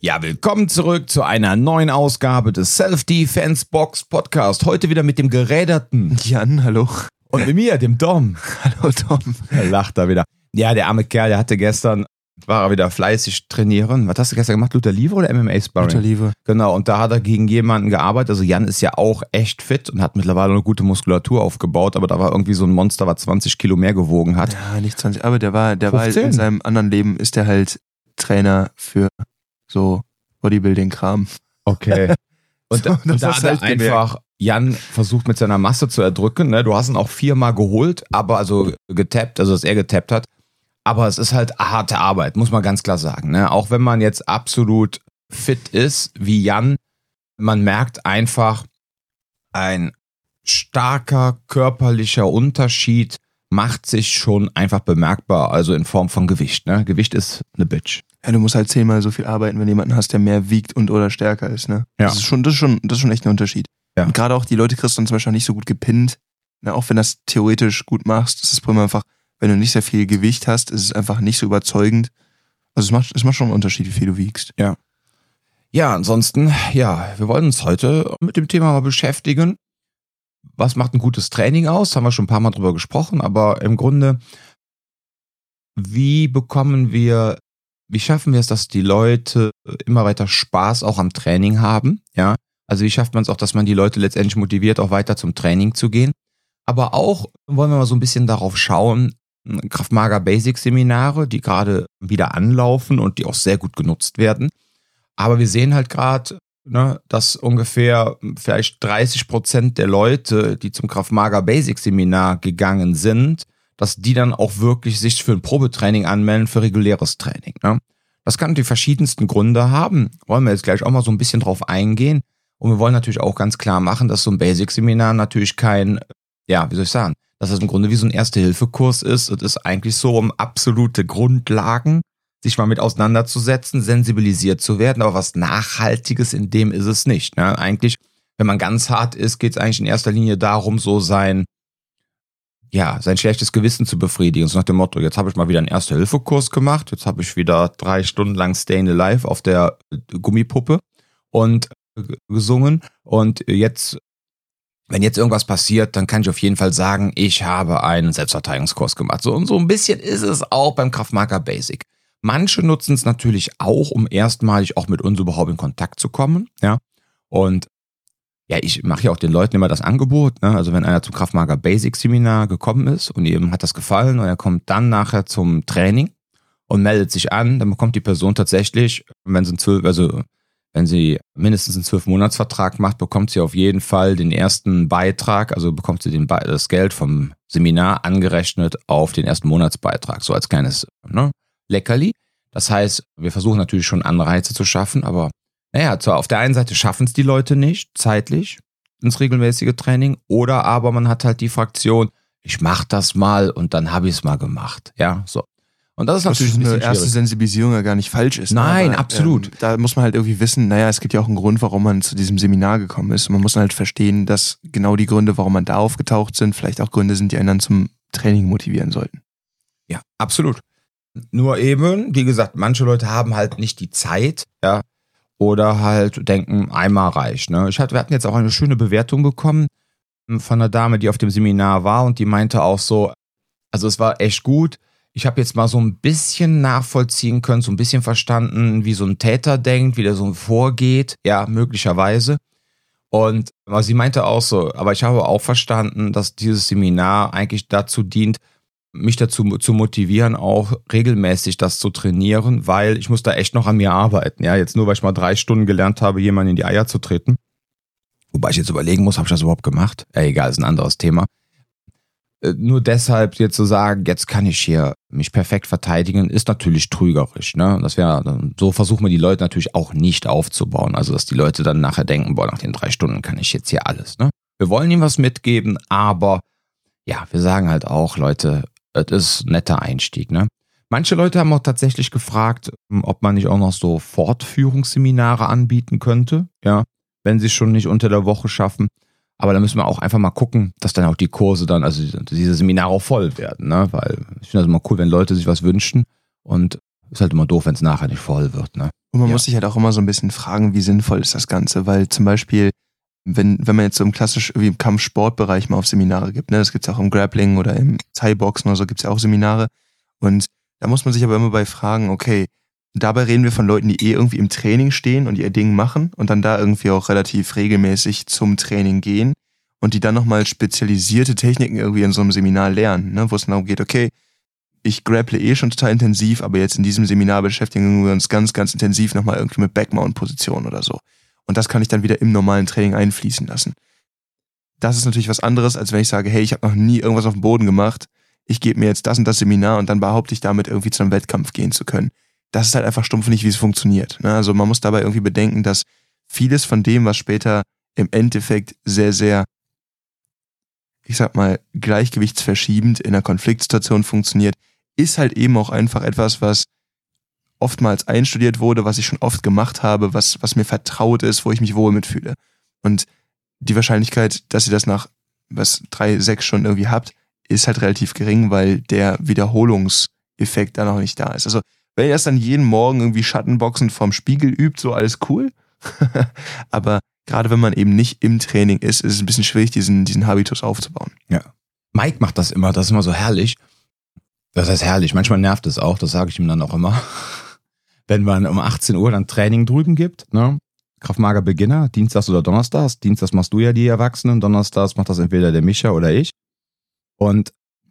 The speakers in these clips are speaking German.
Ja, willkommen zurück zu einer neuen Ausgabe des Self-Defense Box Podcast. Heute wieder mit dem geräderten Jan, hallo. Und mit mir, dem Dom. Hallo Dom. Er lacht da wieder. Ja, der arme Kerl, der hatte gestern, war er wieder fleißig trainieren. Was hast du gestern gemacht? Luther Livre oder MMA-Sparring? Luther Livre. Genau, und da hat er gegen jemanden gearbeitet. Also Jan ist ja auch echt fit und hat mittlerweile eine gute Muskulatur aufgebaut, aber da war irgendwie so ein Monster, was 20 Kilo mehr gewogen hat. Ja, nicht 20, aber der war halt 15. in seinem anderen Leben ist der halt Trainer für so Bodybuilding-Kram. Okay. Und, So, und da das hat er hast du halt einfach Jan versucht mit seiner Masse zu erdrücken. Ne? Du hast ihn auch 4-mal geholt, aber also getappt, also dass er getappt hat. Aber es ist halt harte Arbeit, muss man ganz klar sagen. Ne? Auch wenn man jetzt absolut fit ist, wie Jan, man merkt einfach, ein starker körperlicher Unterschied macht sich schon einfach bemerkbar, also in Form von Gewicht. Ne? Gewicht ist eine Bitch. Ja, du musst halt 10-mal so viel arbeiten, wenn du jemanden hast, der mehr wiegt und oder stärker ist, ne? Ja. Das ist schon echt ein Unterschied. Ja. Und gerade auch die Leute kriegst du dann zum Beispiel nicht so gut gepinnt. Ne? Auch wenn das theoretisch gut machst, ist das Problem einfach, wenn du nicht sehr viel Gewicht hast, ist es einfach nicht so überzeugend. Also es macht schon einen Unterschied, wie viel du wiegst. Ja. Ja, ansonsten, ja, wir wollen uns heute mit dem Thema mal beschäftigen. Was macht ein gutes Training aus? Haben wir schon ein paar Mal drüber gesprochen, aber im Grunde, wie schaffen wir es, dass die Leute immer weiter Spaß auch am Training haben? Ja, also wie schafft man es auch, dass man die Leute letztendlich motiviert, auch weiter zum Training zu gehen? Aber auch wollen wir mal so ein bisschen darauf schauen, Krav Maga Basic Seminare, die gerade wieder anlaufen und die auch sehr gut genutzt werden. Aber wir sehen halt gerade, ne, dass ungefähr vielleicht 30% der Leute, die zum Krav Maga Basic Seminar gegangen sind, dass die dann auch wirklich sich für ein Probetraining anmelden, für reguläres Training. Ne? Das kann die verschiedensten Gründe haben. Wollen wir jetzt gleich auch mal so ein bisschen drauf eingehen. Und wir wollen natürlich auch ganz klar machen, dass so ein Basic-Seminar natürlich kein, ja, wie soll ich sagen, dass es im Grunde wie so ein Erste-Hilfe-Kurs ist. Es ist eigentlich so, um absolute Grundlagen sich mal mit auseinanderzusetzen, sensibilisiert zu werden. Aber was Nachhaltiges in dem ist es nicht. Ne? Eigentlich, wenn man ganz hart ist, geht es eigentlich in erster Linie darum, so sein schlechtes Gewissen zu befriedigen. So nach dem Motto, jetzt habe ich mal wieder einen Erste-Hilfe-Kurs gemacht, jetzt habe ich wieder 3 Stunden lang Stayin' Alive auf der Gummipuppe und gesungen und jetzt, wenn jetzt irgendwas passiert, dann kann ich auf jeden Fall sagen, ich habe einen Selbstverteidigungskurs gemacht. So und so ein bisschen ist es auch beim Krav Maga Basic. Manche nutzen es natürlich auch, um erstmalig auch mit uns überhaupt in Kontakt zu kommen, ja, und ja, ich mache ja auch den Leuten immer das Angebot, ne? Also wenn einer zum Krav Maga Basic Seminar gekommen ist und ihm hat das gefallen und er kommt dann nachher zum Training und meldet sich an, dann bekommt die Person tatsächlich, wenn sie mindestens einen 12-Monats-Vertrag macht, bekommt sie auf jeden Fall den ersten Beitrag, also bekommt sie das Geld vom Seminar angerechnet auf den ersten Monatsbeitrag, so als kleines Leckerli. Das heißt, wir versuchen natürlich schon Anreize zu schaffen, aber naja, zwar auf der einen Seite schaffen es die Leute nicht, zeitlich, ins regelmäßige Training, oder aber man hat halt die Fraktion, ich mach das mal und dann habe ich es mal gemacht. Ja, so. Und das ist natürlich eine erste Sensibilisierung ja gar nicht falsch ist. Nein, aber, absolut. Da muss man halt irgendwie wissen, es gibt ja auch einen Grund, warum man zu diesem Seminar gekommen ist. Und man muss halt verstehen, dass genau die Gründe, warum man da aufgetaucht sind, vielleicht auch Gründe sind, die einen dann zum Training motivieren sollten. Ja, absolut. Nur eben, wie gesagt, manche Leute haben halt nicht die Zeit, ja, oder halt denken, einmal reicht. Ne? Wir hatten jetzt auch eine schöne Bewertung bekommen von einer Dame, die auf dem Seminar war und die meinte auch so, also es war echt gut. Ich habe jetzt mal so ein bisschen nachvollziehen können, so ein bisschen verstanden, wie so ein Täter denkt, wie der so vorgeht, ja, möglicherweise. Und sie meinte auch so, aber ich habe auch verstanden, dass dieses Seminar eigentlich dazu dient, mich dazu zu motivieren, auch regelmäßig das zu trainieren, weil ich muss da echt noch an mir arbeiten. Ja, jetzt nur, weil ich mal 3 Stunden gelernt habe, jemanden in die Eier zu treten. Wobei ich jetzt überlegen muss, habe ich das überhaupt gemacht? Egal, ist ein anderes Thema. Nur deshalb jetzt zu sagen, jetzt kann ich hier mich perfekt verteidigen, ist natürlich trügerisch. Ne? So versuchen wir die Leute natürlich auch nicht aufzubauen. Also, dass die Leute dann nachher denken, nach den 3 Stunden kann ich jetzt hier alles. Ne? Wir wollen ihnen was mitgeben, aber ja, wir sagen halt auch, Leute, es ist ein netter Einstieg, ne? Manche Leute haben auch tatsächlich gefragt, ob man nicht auch noch so Fortführungsseminare anbieten könnte, ja, wenn sie es schon nicht unter der Woche schaffen. Aber da müssen wir auch einfach mal gucken, dass dann auch die Kurse dann, also diese Seminare auch voll werden, ne? Weil ich finde das immer cool, wenn Leute sich was wünschen und ist halt immer doof, wenn es nachher nicht voll wird, ne? Und man muss sich halt auch immer so ein bisschen fragen, wie sinnvoll ist das Ganze, weil zum Beispiel, wenn man jetzt so im im Kampfsportbereich mal auf Seminare gibt, ne, das gibt's auch im Grappling oder im Thai-Boxen oder so, gibt's ja auch Seminare. Und da muss man sich aber immer bei fragen, okay, dabei reden wir von Leuten, die irgendwie im Training stehen und ihr Ding machen und dann da irgendwie auch relativ regelmäßig zum Training gehen und die dann nochmal spezialisierte Techniken irgendwie in so einem Seminar lernen, ne, wo es dann darum geht, okay, ich grapple schon total intensiv, aber jetzt in diesem Seminar beschäftigen wir uns ganz, ganz intensiv nochmal irgendwie mit Backmount-Positionen oder so. Und das kann ich dann wieder im normalen Training einfließen lassen. Das ist natürlich was anderes, als wenn ich sage, hey, ich habe noch nie irgendwas auf dem Boden gemacht, ich gebe mir jetzt das und das Seminar und dann behaupte ich damit irgendwie zu einem Wettkampf gehen zu können. Das ist halt einfach stumpf nicht, wie es funktioniert. Also man muss dabei irgendwie bedenken, dass vieles von dem, was später im Endeffekt sehr, sehr, ich sag mal, gleichgewichtsverschiebend in einer Konfliktsituation funktioniert, ist halt eben auch einfach etwas, was oftmals einstudiert wurde, was ich schon oft gemacht habe, was mir vertraut ist, wo ich mich wohl mitfühle. Und die Wahrscheinlichkeit, dass ihr das nach 3-6 Stunden irgendwie habt, ist halt relativ gering, weil der Wiederholungseffekt da noch nicht da ist. Also wenn ihr das dann jeden Morgen irgendwie Schattenboxen vorm Spiegel übt, so alles cool. Aber gerade wenn man eben nicht im Training ist es ein bisschen schwierig, diesen Habitus aufzubauen. Ja. Mike macht das ist immer so herrlich. Das heißt herrlich, manchmal nervt es auch, das sage ich ihm dann auch immer. Wenn man um 18 Uhr dann Training drüben gibt, ne? Krav Maga Beginner, Dienstags oder Donnerstags. Dienstags machst du ja die Erwachsenen, Donnerstags macht das entweder der Micha oder ich. Und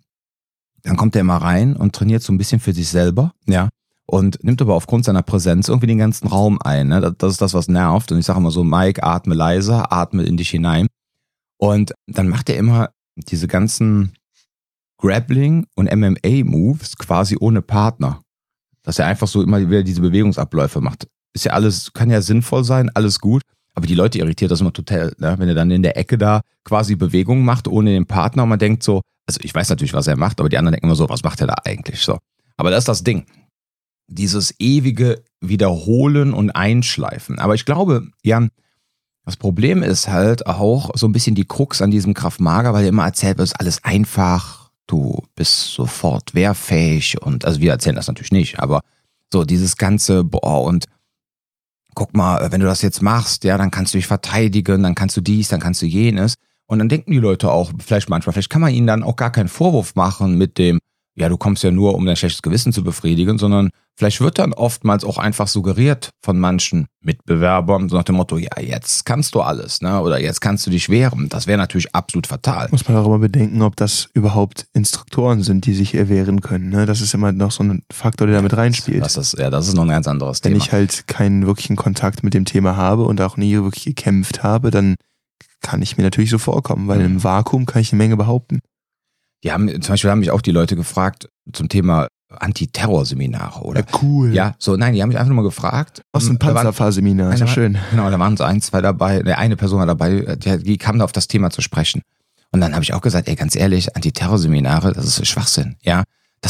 dann kommt er immer rein und trainiert so ein bisschen für sich selber, ja. Und nimmt aber aufgrund seiner Präsenz irgendwie den ganzen Raum ein, ne? Das ist das, was nervt. Und ich sage immer so, Mike, atme leiser, atme in dich hinein. Und dann macht er immer diese ganzen Grappling- und MMA-Moves quasi ohne Partner. Dass er einfach so immer wieder diese Bewegungsabläufe macht. Ist ja alles, kann ja sinnvoll sein, alles gut. Aber die Leute irritiert das immer total, ne? Wenn er dann in der Ecke da quasi Bewegungen macht ohne den Partner und man denkt so, also ich weiß natürlich, was er macht, aber die anderen denken immer so, was macht er da eigentlich so? Aber das ist das Ding. Dieses ewige Wiederholen und Einschleifen. Aber ich glaube, Jan, das Problem ist halt auch so ein bisschen die Krux an diesem Krav Maga, weil er immer erzählt wird, ist alles einfach, du bist sofort wehrfähig und, also wir erzählen das natürlich nicht, aber so dieses ganze, und guck mal, wenn du das jetzt machst, ja, dann kannst du dich verteidigen, dann kannst du dies, dann kannst du jenes. Und dann denken die Leute auch, vielleicht kann man ihnen dann auch gar keinen Vorwurf machen mit dem, ja, du kommst ja nur, um dein schlechtes Gewissen zu befriedigen, sondern vielleicht wird dann oftmals auch einfach suggeriert von manchen Mitbewerbern, so nach dem Motto, ja, jetzt kannst du alles, ne? Oder jetzt kannst du dich wehren. Das wäre natürlich absolut fatal. Muss man auch immer bedenken, ob das überhaupt Instruktoren sind, die sich wehren können. Ne? Das ist immer noch so ein Faktor, der damit reinspielt. Das ist noch ein ganz anderes Thema. Wenn ich halt keinen wirklichen Kontakt mit dem Thema habe und auch nie wirklich gekämpft habe, dann kann ich mir natürlich so vorkommen, weil im Vakuum kann ich eine Menge behaupten. Zum Beispiel haben mich auch die Leute gefragt zum Thema Antiterrorseminare, oder? Ja, cool. Ja, so, nein, die haben mich einfach nur mal gefragt. Aus dem Panzerfahrseminar, ist ja schön. Genau, da waren so 1, 2 dabei, eine Person war dabei, die kam da auf das Thema zu sprechen. Und dann habe ich auch gesagt, ey, ganz ehrlich, Antiterrorseminare, das ist Schwachsinn, ja.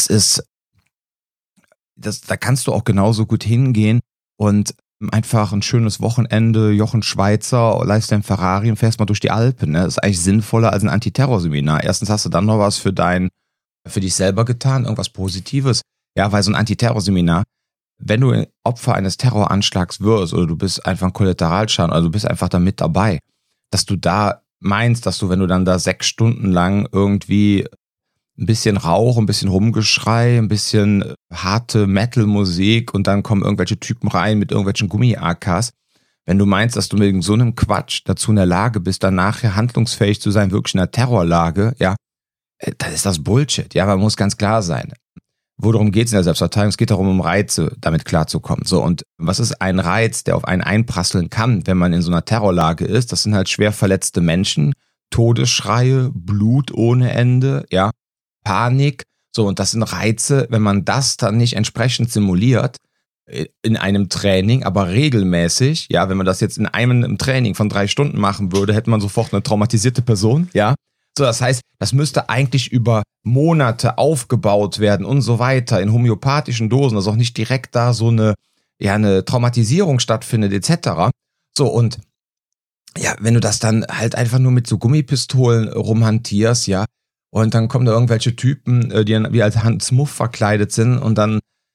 Da kannst du auch genauso gut hingehen und einfach ein schönes Wochenende, Jochen Schweizer, leist dein Ferrari und fährst mal durch die Alpen. Ne? Das ist eigentlich sinnvoller als ein Antiterrorseminar. Erstens hast du dann noch was für dich selber getan, irgendwas Positives. Ja, weil so ein Antiterrorseminar, wenn du Opfer eines Terroranschlags wirst oder du bist einfach ein Kollateralschaden oder du bist einfach da mit dabei, dass du da meinst, dass du, wenn du dann da 6 Stunden lang irgendwie ein bisschen Rauch, ein bisschen Rumgeschrei, ein bisschen harte Metal-Musik und dann kommen irgendwelche Typen rein mit irgendwelchen Gummi-AKs. Wenn du meinst, dass du mit so einem Quatsch dazu in der Lage bist, dann nachher handlungsfähig zu sein, wirklich in einer Terrorlage, ja, dann ist das Bullshit. Ja, man muss ganz klar sein. Worum geht es in der Selbstverteidigung? Es geht darum, um Reize, damit klarzukommen. So, und was ist ein Reiz, der auf einen einprasseln kann, wenn man in so einer Terrorlage ist? Das sind halt schwer verletzte Menschen, Todesschreie, Blut ohne Ende, ja, Panik, so, und das sind Reize, wenn man das dann nicht entsprechend simuliert in einem Training, aber regelmäßig, ja, wenn man das jetzt in einem Training von 3 Stunden machen würde, hätte man sofort eine traumatisierte Person, ja. So, das heißt, das müsste eigentlich über Monate aufgebaut werden und so weiter in homöopathischen Dosen, dass auch nicht direkt da so eine Traumatisierung stattfindet etc. So, und ja, wenn du das dann halt einfach nur mit so Gummipistolen rumhantierst, ja, und dann kommen da irgendwelche Typen, die wie als Hans Muff verkleidet sind und dann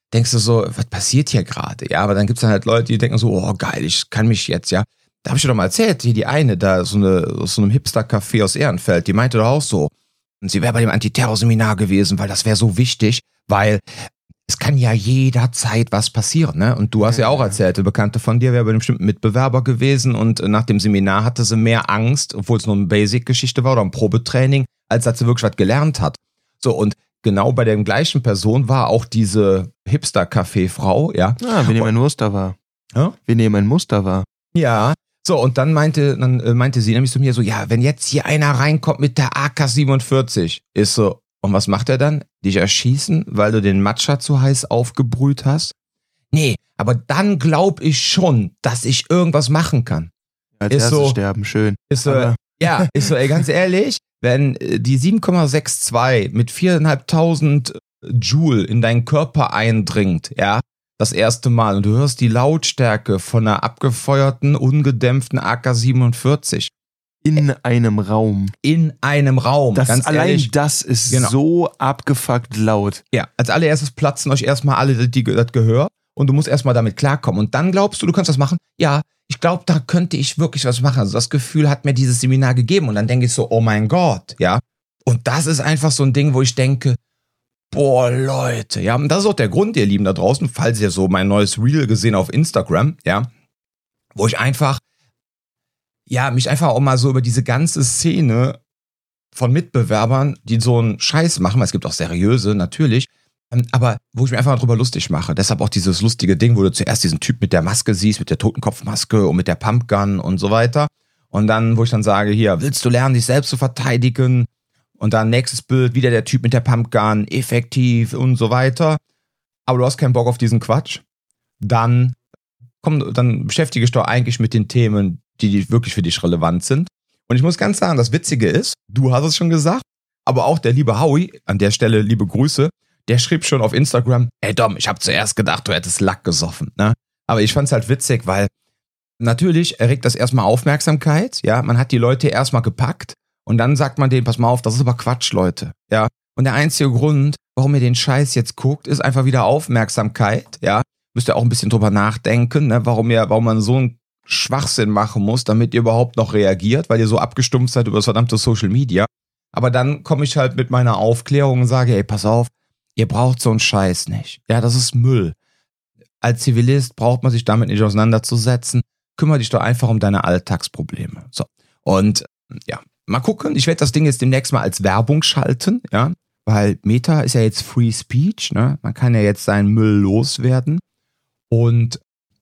denkst du so, was passiert hier gerade? Ja, aber dann gibt's dann halt Leute, die denken so, oh geil, ich kann mich jetzt, ja. Da habe ich dir doch mal erzählt, hier die eine, da aus so einem Hipster-Café aus Ehrenfeld, die meinte doch auch so, und sie wäre bei dem Antiterror-Seminar gewesen, weil das wäre so wichtig, weil es kann ja jederzeit was passieren, ne? Und du hast ja auch erzählt, eine Bekannte von dir wäre bei einem bestimmten Mitbewerber gewesen und nach dem Seminar hatte sie mehr Angst, obwohl es nur eine Basic-Geschichte war oder ein Probetraining, als dass sie wirklich was gelernt hat. So, und genau bei der gleichen Person war auch diese Hipster-Café-Frau, ja. Wenn ihr mein Muster war. Ja? Wenn ihr mein Muster war. Ja. So, und dann meinte sie nämlich zu mir so, ja, wenn jetzt hier einer reinkommt mit der AK-47, ist so, und was macht er dann? Dich erschießen, weil du den Matcha zu heiß aufgebrüht hast? Nee, aber dann glaub ich schon, dass ich irgendwas machen kann. Als ist erstes so, sterben, schön. Ist so, ja, ist so, ey, ganz ehrlich, wenn die 7,62 mit 4.500 Joule in deinen Körper eindringt, ja, das erste Mal, und du hörst die Lautstärke von einer abgefeuerten, ungedämpften AK-47. In einem Raum. In einem Raum. Das, ganz allein ehrlich, das ist genau. so abgefuckt laut. Ja, als allererstes platzen euch erstmal alle das Gehör und du musst erstmal damit klarkommen. Und dann glaubst du kannst das machen? Ja, ich glaube, da könnte ich wirklich was machen. Also das Gefühl hat mir dieses Seminar gegeben und dann denke ich so, oh mein Gott, ja. Und das ist einfach so ein Ding, wo ich denke, boah, Leute, ja. Und das ist auch der Grund, ihr Lieben da draußen, falls ihr so mein neues Reel gesehen auf Instagram, ja, wo ich einfach, ja, mich einfach auch mal so über diese ganze Szene von Mitbewerbern, die so einen Scheiß machen, weil es gibt auch seriöse, natürlich, aber wo ich mir einfach mal drüber lustig mache. Deshalb auch dieses lustige Ding, wo du zuerst diesen Typ mit der Maske siehst, mit der Totenkopfmaske und mit der Pumpgun und so weiter. Und dann, wo ich dann sage, hier, willst du lernen, dich selbst zu verteidigen? Und dann nächstes Bild, wieder der Typ mit der Pumpgun, effektiv und so weiter. Aber du hast keinen Bock auf diesen Quatsch. Dann beschäftige dich doch eigentlich mit den Themen, die wirklich für dich relevant sind. Und ich muss ganz sagen, das Witzige ist, du hast es schon gesagt, aber auch der liebe Howie, an der Stelle liebe Grüße, der schrieb schon auf Instagram, ey Dom, ich habe zuerst gedacht, du hättest Lack gesoffen, ne? Aber ich fand's halt witzig, weil natürlich erregt das erstmal Aufmerksamkeit, ja, man hat die Leute erstmal gepackt und dann sagt man denen, pass mal auf, das ist aber Quatsch, Leute, ja. Und der einzige Grund, warum ihr den Scheiß jetzt guckt, ist einfach wieder Aufmerksamkeit, ja. Müsst ihr auch ein bisschen drüber nachdenken, ne, warum man so einen Schwachsinn machen muss, damit ihr überhaupt noch reagiert, weil ihr so abgestumpft seid über das verdammte Social Media. Aber dann komme ich halt mit meiner Aufklärung und sage, ey, pass auf, ihr braucht so einen Scheiß nicht. Ja, das ist Müll. Als Zivilist braucht man sich damit nicht auseinanderzusetzen. Kümmere dich doch einfach um deine Alltagsprobleme. So. Und ja, mal gucken. Ich werde das Ding jetzt demnächst mal als Werbung schalten, ja, weil Meta ist ja jetzt Free Speech, ne? Man kann ja jetzt seinen Müll loswerden. Und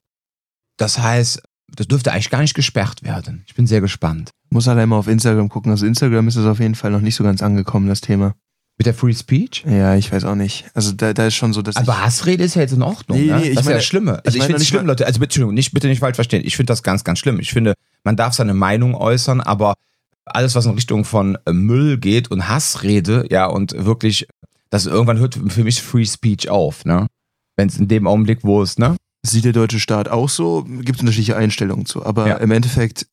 das heißt, das dürfte eigentlich gar nicht gesperrt werden. Ich bin sehr gespannt. Muss halt einmal auf Instagram gucken. Also Instagram ist es auf jeden Fall noch nicht so ganz angekommen, das Thema. Mit der Free Speech? Ja, ich weiß auch nicht. Also da ist schon so, dass aber Hassrede ist ja jetzt in Ordnung. Nee, ne? nee, das ist ja meine, das Schlimme. Also ich finde es schlimm, Leute. Also bitte nicht falsch verstehen. Ich finde das ganz, ganz schlimm. Ich finde, man darf seine Meinung äußern, aber alles, was in Richtung von Müll geht und Hassrede, ja, und wirklich, das irgendwann hört für mich Free Speech auf, ne? Wenn es in dem Augenblick, wo es, ne? Sieht der deutsche Staat auch so? Gibt es unterschiedliche Einstellungen zu. Aber ja, im Endeffekt,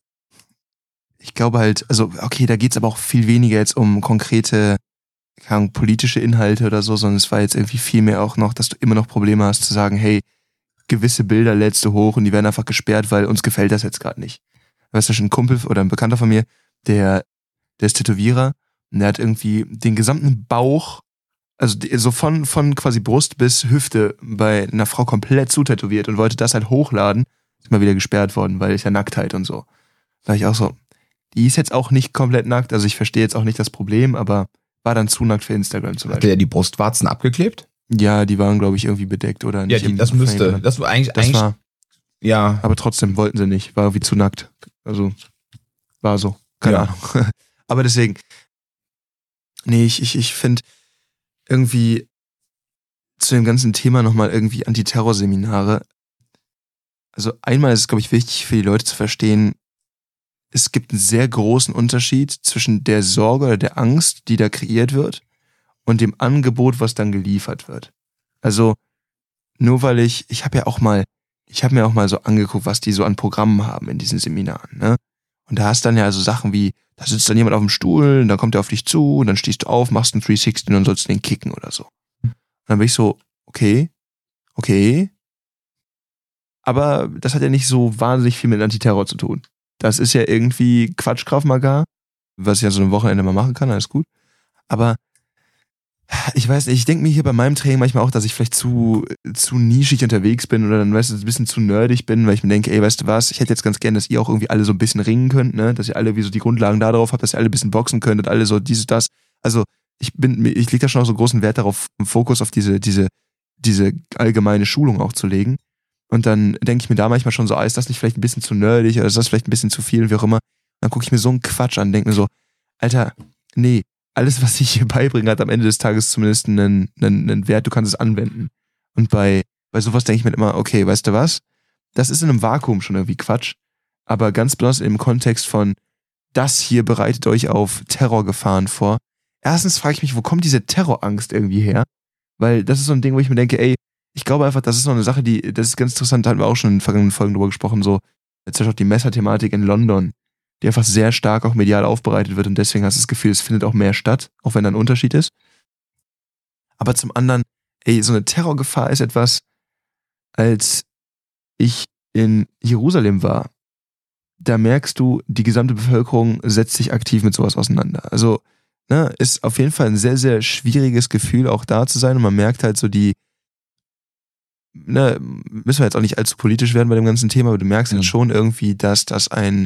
ich glaube halt, also okay, da geht es aber auch viel weniger jetzt um konkrete, politische Inhalte oder so, sondern es war jetzt irgendwie viel mehr auch noch, dass du immer noch Probleme hast zu sagen, hey, gewisse Bilder lädst du hoch und die werden einfach gesperrt, weil uns gefällt das jetzt gerade nicht. Weißt du, schon ein Kumpel oder ein Bekannter von mir, der ist Tätowierer und der hat irgendwie den gesamten Bauch, also so von quasi Brust bis Hüfte bei einer Frau komplett zutätowiert und wollte das halt hochladen. Ist mal wieder gesperrt worden, weil ist ja Nacktheit und so. Da war ich auch so, die ist jetzt auch nicht komplett nackt, also ich verstehe jetzt auch nicht das Problem, aber war dann zu nackt für Instagram zum Beispiel. Hat der die Brustwarzen abgeklebt? Ja, die waren, glaube ich, irgendwie bedeckt oder nicht. Ja, das müsste. Das war eigentlich. War, ja. Aber trotzdem wollten sie nicht. War irgendwie zu nackt. Also, war so. Keine Ahnung. Aber deswegen. Nee, ich finde irgendwie zu dem ganzen Thema nochmal irgendwie Antiterrorseminare. Also einmal ist es, glaube ich, wichtig für die Leute zu verstehen, es gibt einen sehr großen Unterschied zwischen der Sorge oder der Angst, die da kreiert wird, und dem Angebot, was dann geliefert wird. Also nur weil ich habe mir auch mal so angeguckt, was die so an Programmen haben in diesen Seminaren, ne? Und da hast dann ja also Sachen wie, da sitzt dann jemand auf dem Stuhl, und dann kommt er auf dich zu, und dann stehst du auf, machst einen 360 und dann sollst du den kicken oder so. Und dann bin ich so, okay, Okay. Aber das hat ja nicht so wahnsinnig viel mit Antiterror zu tun. Das ist ja irgendwie Quatsch Krav Maga, was ich ja so ein Wochenende mal machen kann, alles gut. Aber ich weiß nicht, ich denke mir hier bei meinem Training manchmal auch, dass ich vielleicht zu nischig unterwegs bin oder dann, weißt du, ein bisschen zu nerdig bin, weil ich mir denke, ey, weißt du was, ich hätte jetzt ganz gern, dass ihr auch irgendwie alle so ein bisschen ringen könnt, ne, dass ihr alle wie so die Grundlagen da drauf habt, dass ihr alle ein bisschen boxen könntet, alle so dieses, das. Also, ich lege da schon auch so großen Wert darauf, einen Fokus auf diese allgemeine Schulung auch zu legen. Und dann denke ich mir da manchmal schon so, ist das nicht vielleicht ein bisschen zu nerdig oder ist das vielleicht ein bisschen zu viel, wie auch immer. Dann gucke ich mir so einen Quatsch an, denke mir so, Alter, nee, alles, was ich hier beibringe, hat am Ende des Tages zumindest einen Wert, du kannst es anwenden. Und bei sowas denke ich mir immer, okay, weißt du was? Das ist in einem Vakuum schon irgendwie Quatsch. Aber ganz besonders im Kontext von, das hier bereitet euch auf Terrorgefahren vor. Erstens frage ich mich, wo kommt diese Terrorangst irgendwie her? Weil das ist so ein Ding, wo ich mir denke, ey, ich glaube einfach, das ist noch eine Sache, das ist ganz interessant, da hatten wir auch schon in den vergangenen Folgen drüber gesprochen, so, jetzt auch die Messerthematik in London, die einfach sehr stark auch medial aufbereitet wird und deswegen hast du das Gefühl, es findet auch mehr statt, auch wenn da ein Unterschied ist. Aber zum anderen, ey, so eine Terrorgefahr ist etwas, als ich in Jerusalem war, da merkst du, die gesamte Bevölkerung setzt sich aktiv mit sowas auseinander. Also, ne, ist auf jeden Fall ein sehr, sehr schwieriges Gefühl, auch da zu sein und man merkt halt so müssen wir jetzt auch nicht allzu politisch werden bei dem ganzen Thema, aber du merkst halt schon irgendwie, dass das eine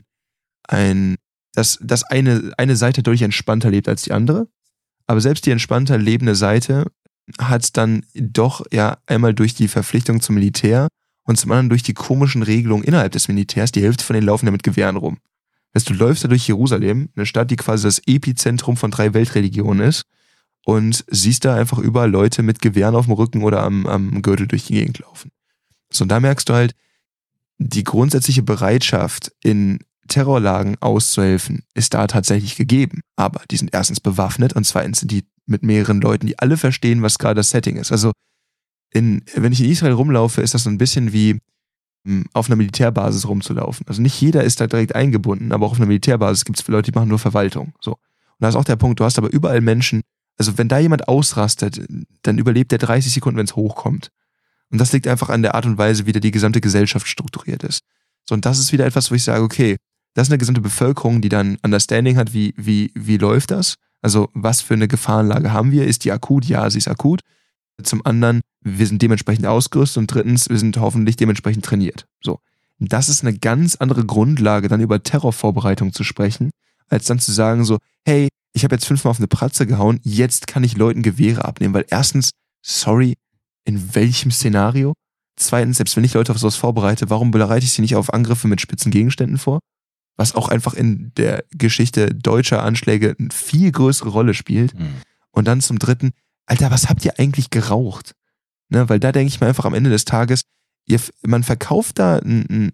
Seite deutlich entspannter lebt als die andere. Aber selbst die entspannter lebende Seite hat es dann doch ja einmal durch die Verpflichtung zum Militär und zum anderen durch die komischen Regelungen innerhalb des Militärs, die Hälfte von denen laufen ja mit Gewehren rum. Du läufst da durch Jerusalem, eine Stadt, die quasi das Epizentrum von 3 Weltreligionen ist, und siehst da einfach überall Leute mit Gewehren auf dem Rücken oder am Gürtel durch die Gegend laufen. So, und da merkst du halt, die grundsätzliche Bereitschaft, in Terrorlagen auszuhelfen, ist da tatsächlich gegeben. Aber die sind erstens bewaffnet und zweitens sind die mit mehreren Leuten, die alle verstehen, was gerade das Setting ist. Also, wenn ich in Israel rumlaufe, ist das so ein bisschen wie auf einer Militärbasis rumzulaufen. Also nicht jeder ist da direkt eingebunden, aber auch auf einer Militärbasis gibt es Leute, die machen nur Verwaltung. So. Und da ist auch der Punkt, du hast aber überall Menschen, also wenn da jemand ausrastet, dann überlebt der 30 Sekunden, wenn es hochkommt. Und das liegt einfach an der Art und Weise, wie da die gesamte Gesellschaft strukturiert ist. So, und das ist wieder etwas, wo ich sage, okay, das ist eine gesamte Bevölkerung, die dann Understanding hat, wie läuft das? Also was für eine Gefahrenlage haben wir? Ist die akut? Ja, sie ist akut. Zum anderen, wir sind dementsprechend ausgerüstet und drittens, wir sind hoffentlich dementsprechend trainiert. So. Und das ist eine ganz andere Grundlage, dann über Terrorvorbereitung zu sprechen, als dann zu sagen so, hey, ich habe jetzt 5-mal auf eine Pratze gehauen, jetzt kann ich Leuten Gewehre abnehmen, weil erstens, sorry, in welchem Szenario? Zweitens, selbst wenn ich Leute auf sowas vorbereite, warum bereite ich sie nicht auf Angriffe mit spitzen Gegenständen vor? Was auch einfach in der Geschichte deutscher Anschläge eine viel größere Rolle spielt. Und dann zum dritten, Alter, was habt ihr eigentlich geraucht? Ne, weil da denke ich mir einfach am Ende des Tages, man verkauft da eine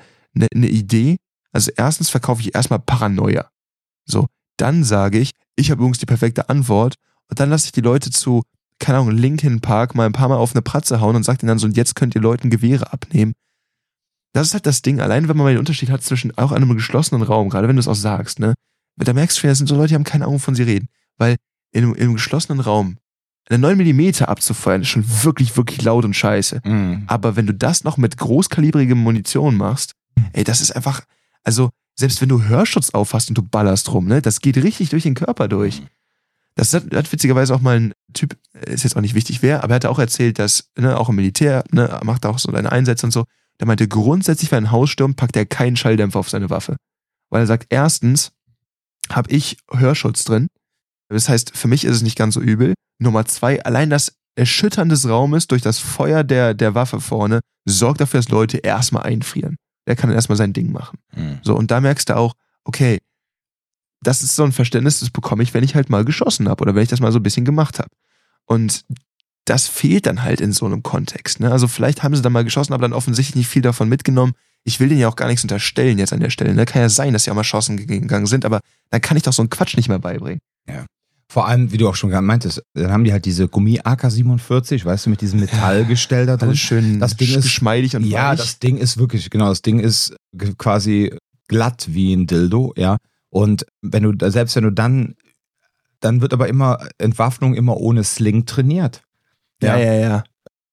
Idee. Also erstens verkaufe ich erstmal Paranoia. So, dann sage ich habe übrigens die perfekte Antwort und dann lasse ich die Leute zu, keine Ahnung, Linkin Park mal ein paar Mal auf eine Pratze hauen und sage ihnen dann so, und jetzt könnt ihr Leuten Gewehre abnehmen. Das ist halt das Ding, allein wenn man mal den Unterschied hat zwischen auch einem geschlossenen Raum, gerade wenn du es auch sagst, ne, da merkst du schon, das sind so Leute, die haben keine Ahnung, wovon sie reden. Weil in einem geschlossenen Raum eine 9 mm abzufeuern, ist schon wirklich, wirklich laut und scheiße. Aber wenn du das noch mit großkalibrigem Munition machst, ey, das ist einfach, also selbst wenn du Hörschutz aufhast und du ballerst rum, ne, das geht richtig durch den Körper durch. Das hat witzigerweise auch mal ein Typ, ist jetzt auch nicht wichtig wer, aber er hat auch erzählt, dass, ne, auch im Militär, ne, macht auch so seine Einsätze und so, der meinte, grundsätzlich, wenn ein Haus stürmt, packt er keinen Schalldämpfer auf seine Waffe. Weil er sagt, erstens habe ich Hörschutz drin, das heißt, für mich ist es nicht ganz so übel. Nummer 2, allein das Erschüttern des Raumes durch das Feuer der Waffe vorne sorgt dafür, dass Leute erstmal einfrieren. Der kann dann erstmal sein Ding machen. So, und da merkst du auch, okay, das ist so ein Verständnis, das bekomme ich, wenn ich halt mal geschossen habe oder wenn ich das mal so ein bisschen gemacht habe. Und das fehlt dann halt in so einem Kontext. Ne? Also vielleicht haben sie da mal geschossen, aber dann offensichtlich nicht viel davon mitgenommen. Ich will denen ja auch gar nichts unterstellen jetzt an der Stelle. Ne? Kann ja sein, dass sie auch mal schossen gegangen sind, aber dann kann ich doch so einen Quatsch nicht mehr beibringen. Ja. Vor allem, wie du auch schon gerade meintest, dann haben die halt diese Gummi AK-47, weißt du, mit diesem Metallgestell da drin. Alles schön das Ding ist geschmeidig und ja, weich. das Ding ist wirklich, genau, das Ding ist quasi glatt wie ein Dildo, ja. Und selbst wenn du dann wird aber immer Entwaffnung immer ohne Sling trainiert. Ja.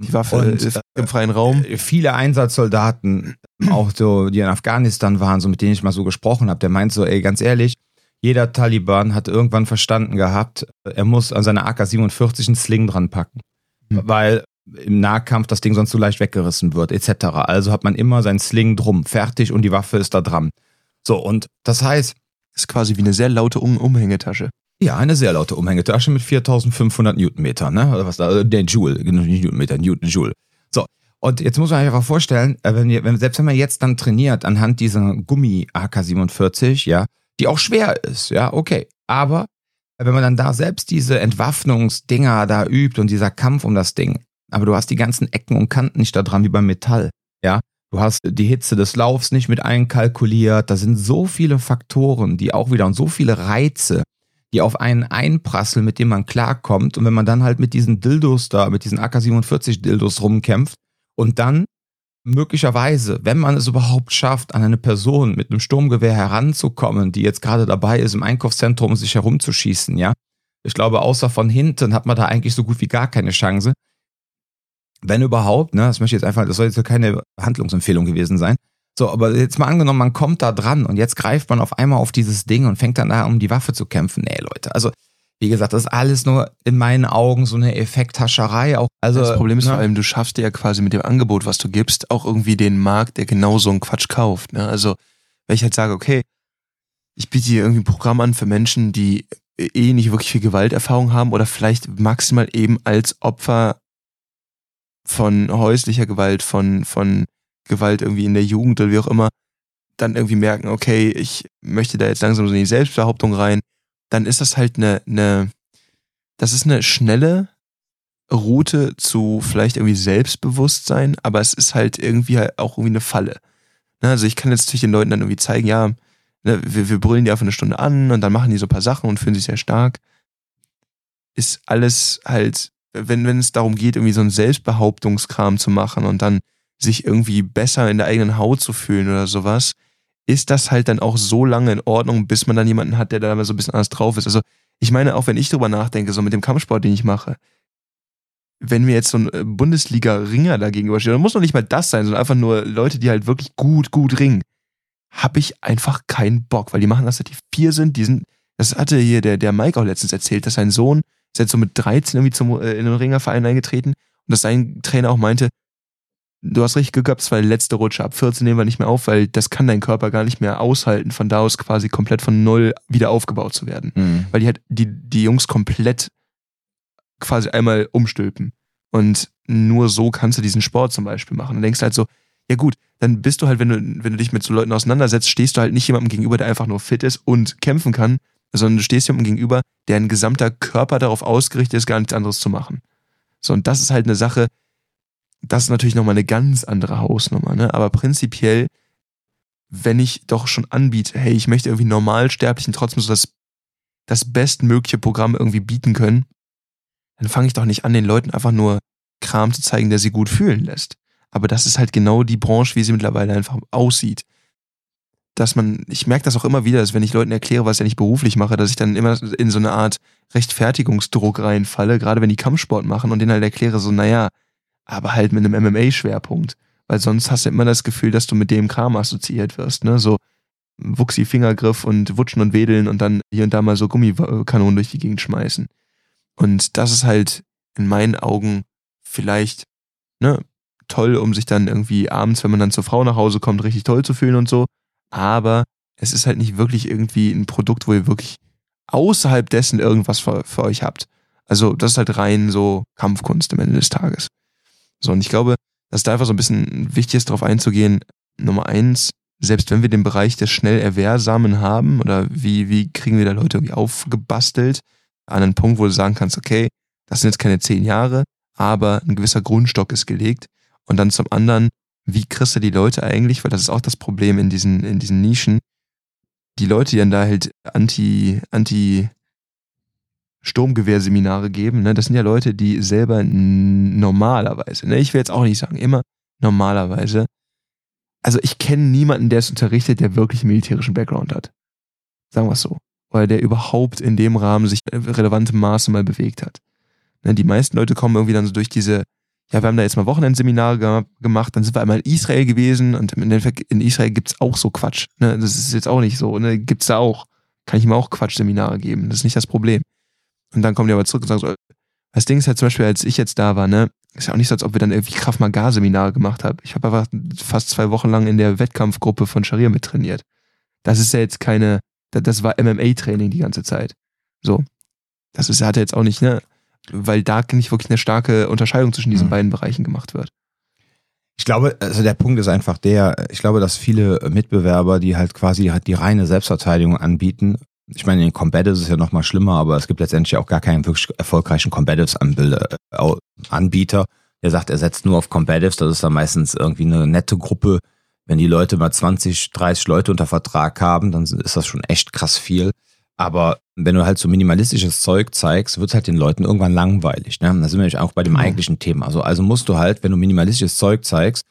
Die Waffe im freien Raum. Viele Einsatzsoldaten, auch so, die in Afghanistan waren, so mit denen ich mal so gesprochen habe, der meint so, ey, ganz ehrlich, jeder Taliban hat irgendwann verstanden gehabt, er muss an seiner AK-47 einen Sling dran packen, weil im Nahkampf das Ding sonst so leicht weggerissen wird, etc. Also hat man immer seinen Sling drum, fertig und die Waffe ist da dran. So, und das heißt... Das ist quasi wie eine sehr laute Umhängetasche. Ja, eine sehr laute Umhängetasche mit 4500 Newtonmeter, ne? Oder was da? Der Joule, nicht Newtonmeter, Newton Joule. So, und jetzt muss man sich einfach vorstellen, selbst wenn man jetzt dann trainiert anhand dieser Gummi-AK-47, ja, die auch schwer ist, ja, okay. Aber wenn man dann da selbst diese Entwaffnungsdinger da übt und dieser Kampf um das Ding, aber du hast die ganzen Ecken und Kanten nicht da dran wie beim Metall, ja. Du hast die Hitze des Laufs nicht mit einkalkuliert. Da sind so viele Faktoren, die auch wieder und so viele Reize, die auf einen einprasseln, mit denen man klarkommt. Und wenn man dann halt mit diesen Dildos da, mit diesen AK-47-Dildos rumkämpft und dann möglicherweise, wenn man es überhaupt schafft, an eine Person mit einem Sturmgewehr heranzukommen, die jetzt gerade dabei ist, im Einkaufszentrum sich herumzuschießen, ja. Ich glaube, außer von hinten hat man da eigentlich so gut wie gar keine Chance. Wenn überhaupt, ne, das soll jetzt keine Handlungsempfehlung gewesen sein. So, aber jetzt mal angenommen, man kommt da dran und jetzt greift man auf einmal auf dieses Ding und fängt dann da um die Waffe zu kämpfen. Nee, Leute, also wie gesagt, das ist alles nur in meinen Augen so eine Effekthascherei. Auch, also, das Problem ist vor allem, du schaffst dir ja quasi mit dem Angebot, was du gibst, auch irgendwie den Markt, der genau so einen Quatsch kauft. Ne? Also wenn ich halt sage, okay, ich biete hier irgendwie ein Programm an für Menschen, die nicht wirklich viel Gewalterfahrung haben oder vielleicht maximal eben als Opfer von häuslicher Gewalt, von Gewalt irgendwie in der Jugend oder wie auch immer, dann irgendwie merken, okay, ich möchte da jetzt langsam so in die Selbstbehauptung rein, dann ist das halt das ist eine schnelle Route zu vielleicht irgendwie Selbstbewusstsein, aber es ist halt irgendwie halt auch irgendwie eine Falle. Also ich kann jetzt natürlich den Leuten dann irgendwie zeigen, ja, wir brüllen die einfach eine Stunde an und dann machen die so ein paar Sachen und fühlen sich sehr stark. Ist alles halt, wenn es darum geht, irgendwie so einen Selbstbehauptungskram zu machen und dann sich irgendwie besser in der eigenen Haut zu fühlen oder sowas, ist das halt dann auch so lange in Ordnung, bis man dann jemanden hat, der da mal so ein bisschen anders drauf ist. Also ich meine, auch wenn ich drüber nachdenke, so mit dem Kampfsport, den ich mache, wenn mir jetzt so ein Bundesliga-Ringer da gegenübersteht, dann muss noch nicht mal das sein, sondern einfach nur Leute, die halt wirklich gut ringen, habe ich einfach keinen Bock, weil die machen das, dass die 4 sind, das hatte hier der Mike auch letztens erzählt, dass sein Sohn ist jetzt so mit 13 irgendwie in den Ringerverein eingetreten und dass sein Trainer auch meinte, du hast richtig Glück gehabt, das war die letzte Rutsche, ab 14 nehmen wir nicht mehr auf, weil das kann dein Körper gar nicht mehr aushalten, von da aus quasi komplett von null wieder aufgebaut zu werden. Mhm. Weil die halt die Jungs komplett quasi einmal umstülpen. Und nur so kannst du diesen Sport zum Beispiel machen. Dann denkst du halt so, ja gut, dann bist du halt, wenn du dich mit so Leuten auseinandersetzt, stehst du halt nicht jemandem gegenüber, der einfach nur fit ist und kämpfen kann, sondern du stehst jemandem gegenüber, deren gesamter Körper darauf ausgerichtet ist, gar nichts anderes zu machen. So, und das ist halt eine Sache, das ist natürlich nochmal eine ganz andere Hausnummer, ne? Aber prinzipiell, wenn ich doch schon anbiete, hey, ich möchte irgendwie Normalsterblichen trotzdem so das bestmögliche Programm irgendwie bieten können, dann fange ich doch nicht an, den Leuten einfach nur Kram zu zeigen, der sie gut fühlen lässt. Aber das ist halt genau die Branche, wie sie mittlerweile einfach aussieht. Ich merke das auch immer wieder, dass wenn ich Leuten erkläre, was ich ja nicht beruflich mache, dass ich dann immer in so eine Art Rechtfertigungsdruck reinfalle, gerade wenn die Kampfsport machen und denen halt erkläre so, naja, aber halt mit einem MMA-Schwerpunkt. Weil sonst hast du immer das Gefühl, dass du mit dem Kram assoziiert wirst, ne? So Wuchsi-Fingergriff und Wutschen und Wedeln und dann hier und da mal so Gummikanonen durch die Gegend schmeißen. Und das ist halt in meinen Augen vielleicht, ne, toll, um sich dann irgendwie abends, wenn man dann zur Frau nach Hause kommt, richtig toll zu fühlen und so. Aber es ist halt nicht wirklich irgendwie ein Produkt, wo ihr wirklich außerhalb dessen irgendwas für euch habt. Also das ist halt rein so Kampfkunst am Ende des Tages. So, und ich glaube, dass da einfach so ein bisschen wichtig ist, darauf einzugehen. Nummer 1, selbst wenn wir den Bereich des schnell Erwehrsamen haben, oder wie kriegen wir da Leute irgendwie aufgebastelt, an einen Punkt, wo du sagen kannst, okay, das sind jetzt keine 10 Jahre, aber ein gewisser Grundstock ist gelegt. Und dann zum anderen, wie kriegst du die Leute eigentlich, weil das ist auch das Problem in diesen Nischen, die Leute, die dann da halt Anti-Sturmgewehrseminare geben, ne, das sind ja Leute, die selber normalerweise, ne, ich will jetzt auch nicht sagen immer, normalerweise, also ich kenne niemanden, der es unterrichtet, der wirklich einen militärischen Background hat. Sagen wir es so. Oder der überhaupt in dem Rahmen sich in relevantem Maße mal bewegt hat. Ne, die meisten Leute kommen irgendwie dann so durch diese ja, wir haben da jetzt mal Wochenendseminare gemacht, dann sind wir einmal in Israel gewesen und im Endeffekt in Israel gibt's auch so Quatsch. Ne? Das ist jetzt auch nicht so, ne? Gibt's da auch. Kann ich ihm auch Quatschseminare geben, das ist nicht das Problem. Und dann kommen die aber zurück und sagen so, das Ding ist halt zum Beispiel, als ich jetzt da war, ne, ist ja auch nicht so, als ob wir dann irgendwie Krav Maga Seminare gemacht haben. Ich habe einfach fast 2 Wochen lang in der Wettkampfgruppe von Scharia mit trainiert. Das ist ja jetzt das war MMA-Training die ganze Zeit. So. Das ist, hat er jetzt auch nicht, ne, weil da nicht wirklich eine starke Unterscheidung zwischen diesen beiden Bereichen gemacht wird. Ich glaube, also der Punkt ist einfach ich glaube, dass viele Mitbewerber, die halt quasi halt die reine Selbstverteidigung anbieten, ich meine, in Combatives ist es ja noch mal schlimmer, aber es gibt letztendlich auch gar keinen wirklich erfolgreichen Combatives-Anbieter, der sagt, er setzt nur auf Combatives, das ist dann meistens irgendwie eine nette Gruppe. Wenn die Leute mal 20, 30 Leute unter Vertrag haben, dann ist das schon echt krass viel. Aber wenn du halt so minimalistisches Zeug zeigst, wird es halt den Leuten irgendwann langweilig. Ne? Da sind wir nämlich auch bei dem eigentlichen Thema. Also musst du halt, wenn du minimalistisches Zeug zeigst,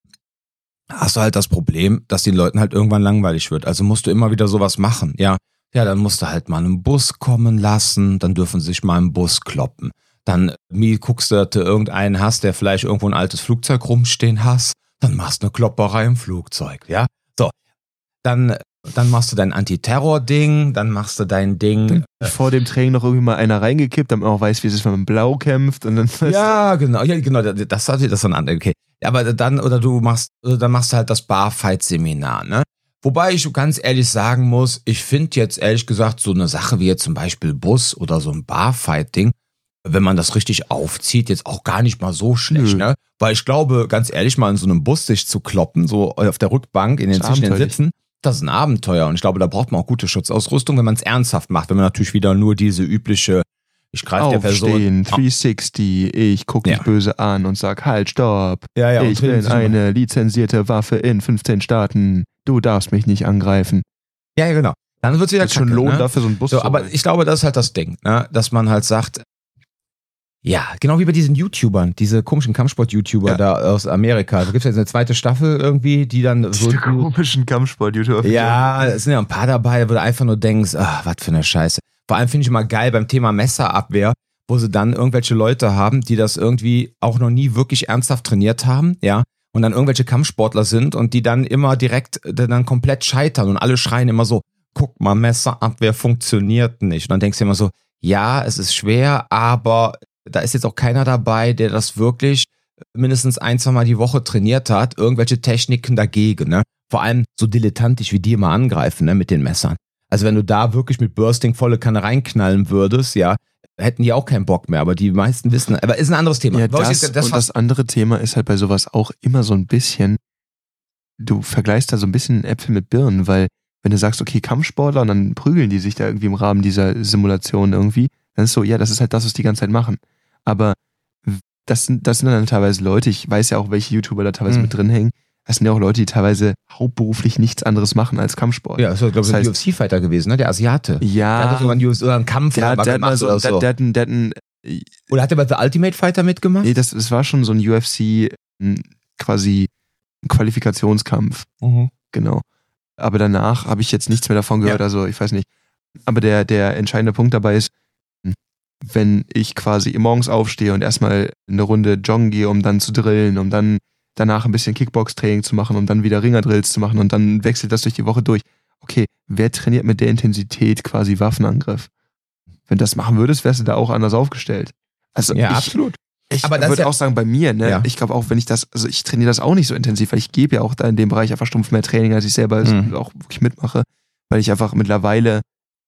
hast du halt das Problem, dass den Leuten halt irgendwann langweilig wird. Also musst du immer wieder sowas machen. Ja, dann musst du halt mal einen Bus kommen lassen, dann dürfen sie sich mal im Bus kloppen. Dann guckst du, dass du irgendeinen hast, der vielleicht irgendwo ein altes Flugzeug rumstehen hast, dann machst du eine Klopperei im Flugzeug, ja. So, dann machst du dein Antiterror-Ding, dann machst du dein Ding. Vor dem Training noch irgendwie mal einer reingekippt, damit man auch weiß, wie es ist, wenn man blau kämpft. Und dann ja, genau, das ist dann andere, okay. Aber dann machst du halt das Barfight-Seminar, ne? Wobei ich ganz ehrlich sagen muss, ich finde jetzt ehrlich gesagt so eine Sache wie jetzt zum Beispiel Bus oder so ein Barfight-Ding, wenn man das richtig aufzieht, jetzt auch gar nicht mal so schlecht, ne? Weil ich glaube, ganz ehrlich, mal in so einem Bus sich zu kloppen, so auf der Rückbank zwischen den Sitzen, das ist ein Abenteuer und ich glaube, da braucht man auch gute Schutzausrüstung, wenn man es ernsthaft macht, wenn man natürlich wieder nur diese übliche, ich greife der Person. Aufstehen, 360, ich gucke dich böse an und sag, halt, stopp. Ja, ich bin eine lizenzierte Waffe in 15 Staaten. Du darfst mich nicht angreifen. Ja, genau. Dann wird es wieder schon lohnen, dafür so einen Bus zu aber ich glaube, das ist halt das Ding, ne? Dass man halt sagt, ja, genau wie bei diesen YouTubern, diese komischen Kampfsport-YouTuber da aus Amerika. Da gibt es jetzt eine zweite Staffel irgendwie, die dann so. Die komischen Kampfsport-YouTuber. Ja, es sind ja ein paar dabei, wo du einfach nur denkst, was für eine Scheiße. Vor allem finde ich immer geil beim Thema Messerabwehr, wo sie dann irgendwelche Leute haben, die das irgendwie auch noch nie wirklich ernsthaft trainiert haben, ja. Und dann irgendwelche Kampfsportler sind und die dann immer direkt dann komplett scheitern und alle schreien immer so, guck mal, Messerabwehr funktioniert nicht. Und dann denkst du immer so, ja, es ist schwer, aber da ist jetzt auch keiner dabei, der das wirklich mindestens 1-2 Mal die Woche trainiert hat, irgendwelche Techniken dagegen, ne? Vor allem so dilettantisch wie die immer angreifen, ne, mit den Messern. Also wenn du da wirklich mit Bursting volle Kanne reinknallen würdest, ja, hätten die auch keinen Bock mehr, aber die meisten wissen, aber ist ein anderes Thema. Ja, das andere Thema ist halt bei sowas auch immer so ein bisschen, du vergleichst da so ein bisschen Äpfel mit Birnen, weil wenn du sagst, okay, Kampfsportler und dann prügeln die sich da irgendwie im Rahmen dieser Simulation irgendwie, dann ist so, ja, das ist halt das, was die ganze Zeit machen. Aber das sind dann teilweise Leute, ich weiß ja auch, welche YouTuber da teilweise mit drin hängen, das sind ja auch Leute, die teilweise hauptberuflich nichts anderes machen als Kampfsport. Ja, das ist, glaube ich, ein UFC-Fighter gewesen, ne? Der Asiate. Ja. Der hat oder einen Kampf gemacht oder so. Oder hat der bei The Ultimate Fighter mitgemacht? Nee, das war schon so ein UFC quasi Qualifikationskampf. Genau. Aber danach habe ich jetzt nichts mehr davon gehört, also ich weiß nicht. Aber der entscheidende Punkt dabei ist, wenn ich quasi morgens aufstehe und erstmal eine Runde joggen gehe, um dann zu drillen, um dann danach ein bisschen Kickbox-Training zu machen, um dann wieder Ringerdrills zu machen und dann wechselt das durch die Woche durch. Okay, wer trainiert mit der Intensität quasi Waffenangriff? Wenn du das machen würdest, wärst du da auch anders aufgestellt. Also ja, absolut. Ich würde auch sagen, bei mir, ne, ich glaube auch, wenn ich ich trainiere das auch nicht so intensiv, weil ich gebe ja auch da in dem Bereich einfach stumpf mehr Training, als ich selber auch wirklich mitmache, weil ich einfach mittlerweile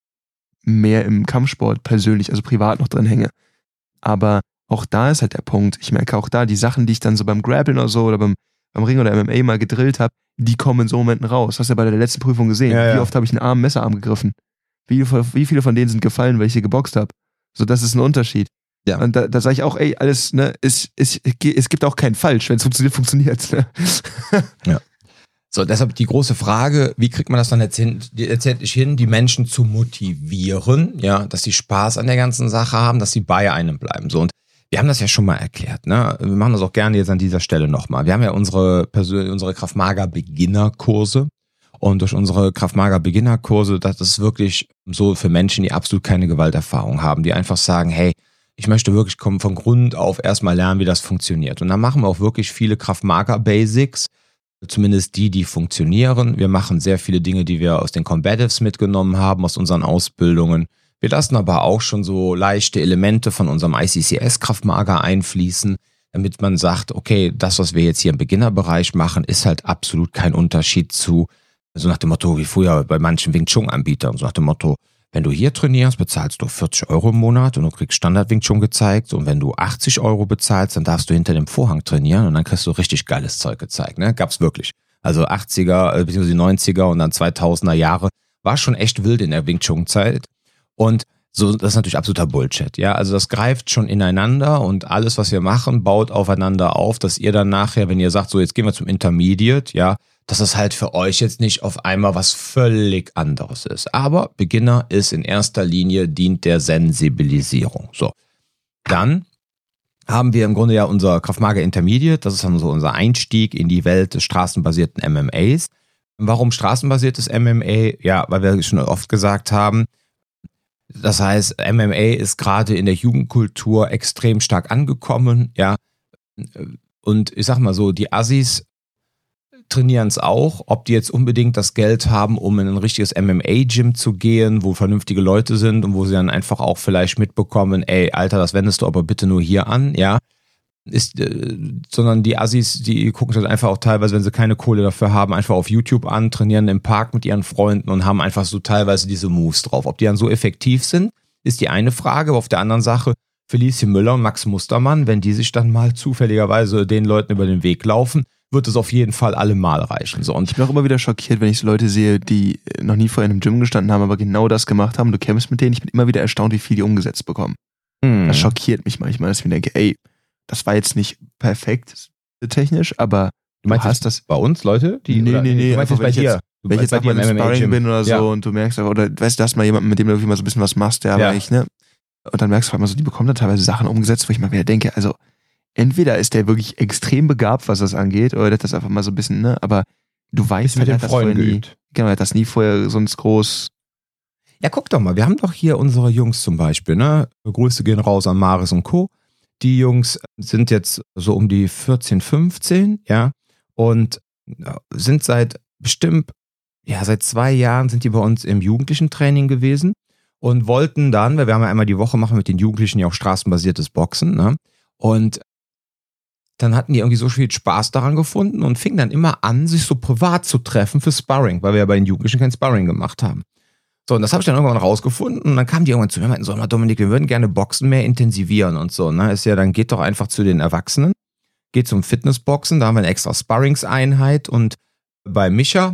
mehr im Kampfsport persönlich, also privat noch drin hänge. Aber auch da ist halt der Punkt, ich merke auch da, die Sachen, die ich dann so beim Grappeln oder so oder beim Ring oder MMA mal gedrillt habe, die kommen in so Momenten raus. Hast du ja bei der letzten Prüfung gesehen. Wie oft habe ich einen Messerarm gegriffen? Wie viele von denen sind gefallen, weil ich sie geboxt habe? So, das ist ein Unterschied. Ja. Und da sage ich auch, ey, alles, ne, es gibt auch kein Falsch, wenn es funktioniert. Ne? Ja. So, deshalb die große Frage, wie kriegt man das dann letztendlich hin, die Menschen zu motivieren, ja, dass sie Spaß an der ganzen Sache haben, dass sie bei einem bleiben. So, und wir haben das ja schon mal erklärt, ne? Wir machen das auch gerne jetzt an dieser Stelle nochmal. Wir haben ja unsere Krav Maga Beginner-Kurse. Und durch unsere Krav Maga Beginner-Kurse, das ist wirklich so für Menschen, die absolut keine Gewalterfahrung haben, die einfach sagen, hey, ich möchte wirklich von Grund auf erstmal lernen, wie das funktioniert. Und dann machen wir auch wirklich viele Krav-Maga-Basics, zumindest die funktionieren. Wir machen sehr viele Dinge, die wir aus den Combatives mitgenommen haben, aus unseren Ausbildungen. Wir lassen aber auch schon so leichte Elemente von unserem ICCS Krav-Maga einfließen, damit man sagt, okay, das, was wir jetzt hier im Beginnerbereich machen, ist halt absolut kein Unterschied zu, so nach dem Motto, wie früher bei manchen Wing Chun-Anbietern, so nach dem Motto, wenn du hier trainierst, bezahlst du 40 € im Monat und du kriegst Standard Wing Chun gezeigt. Und wenn du 80 € bezahlst, dann darfst du hinter dem Vorhang trainieren und dann kriegst du richtig geiles Zeug gezeigt. Ne? Gab's wirklich. Also 80er bzw. 90er und dann 2000er Jahre war schon echt wild in der Wing Chun Zeit. Und so, das ist natürlich absoluter Bullshit. Ja, also das greift schon ineinander und alles, was wir machen, baut aufeinander auf, dass ihr dann nachher, wenn ihr sagt, so jetzt gehen wir zum Intermediate, ja, dass das halt für euch jetzt nicht auf einmal was völlig anderes ist. Aber Beginner ist in erster Linie, dient der Sensibilisierung. So, dann haben wir im Grunde ja unser Krav-Maga Intermediate, das ist dann so unser Einstieg in die Welt des straßenbasierten MMAs. Warum straßenbasiertes MMA? Ja, weil wir schon oft gesagt haben, das heißt, MMA ist gerade in der Jugendkultur extrem stark angekommen, ja. Und ich sag mal so, die Assis trainieren es auch, ob die jetzt unbedingt das Geld haben, um in ein richtiges MMA-Gym zu gehen, wo vernünftige Leute sind und wo sie dann einfach auch vielleicht mitbekommen, ey, Alter, das wendest du aber bitte nur hier an, ja. Sondern die Assis, die gucken sich einfach auch teilweise, wenn sie keine Kohle dafür haben, einfach auf YouTube an, trainieren im Park mit ihren Freunden und haben einfach so teilweise diese Moves drauf. Ob die dann so effektiv sind, ist die eine Frage, aber auf der anderen Sache, Felicie Müller und Max Mustermann, wenn die sich dann mal zufälligerweise den Leuten über den Weg laufen, wird es auf jeden Fall allemal reichen. So, und ich bin auch immer wieder schockiert, wenn ich so Leute sehe, die noch nie vorher in einem Gym gestanden haben, aber genau das gemacht haben. Du kämpfst mit denen. Ich bin immer wieder erstaunt, wie viel die umgesetzt bekommen. Das schockiert mich manchmal, dass ich mir denke, ey, das war jetzt nicht perfekt technisch, aber du meinst hast das bei uns, Leute? Nee. Du meinst jetzt bei dir? Wenn ich jetzt einfach im Sparring bin oder so, ja. Und du merkst, oder weißt du, hast mal jemanden, mit dem du irgendwie mal so ein bisschen was machst, der aber nicht, ne? Und dann merkst du halt mal so, die bekommen da teilweise Sachen umgesetzt, wo ich mal wieder denke, also entweder ist der wirklich extrem begabt, was das angeht, oder der hat das einfach mal so ein bisschen, ne? Aber du weißt, mit den Freunden geübt. Genau, er hat das nie vorher sonst groß. Ja, guck doch mal, wir haben doch hier unsere Jungs zum Beispiel, ne? Grüße gehen raus an Maris und Co. Die Jungs sind jetzt so um die 14, 15, ja, und sind seit 2 Jahren sind die bei uns im jugendlichen Training gewesen und wollten dann, weil wir haben ja einmal die Woche, machen mit den Jugendlichen ja auch straßenbasiertes Boxen, ne, und dann hatten die irgendwie so viel Spaß daran gefunden und fingen dann immer an, sich so privat zu treffen für Sparring, weil wir ja bei den Jugendlichen kein Sparring gemacht haben. So, und das habe ich dann irgendwann rausgefunden und dann kamen die irgendwann zu mir und meinten so, Dominik, wir würden gerne Boxen mehr intensivieren und so, ne, ist ja, dann geht doch einfach zu den Erwachsenen, geht zum Fitnessboxen, da haben wir eine extra Sparringseinheit und bei Micha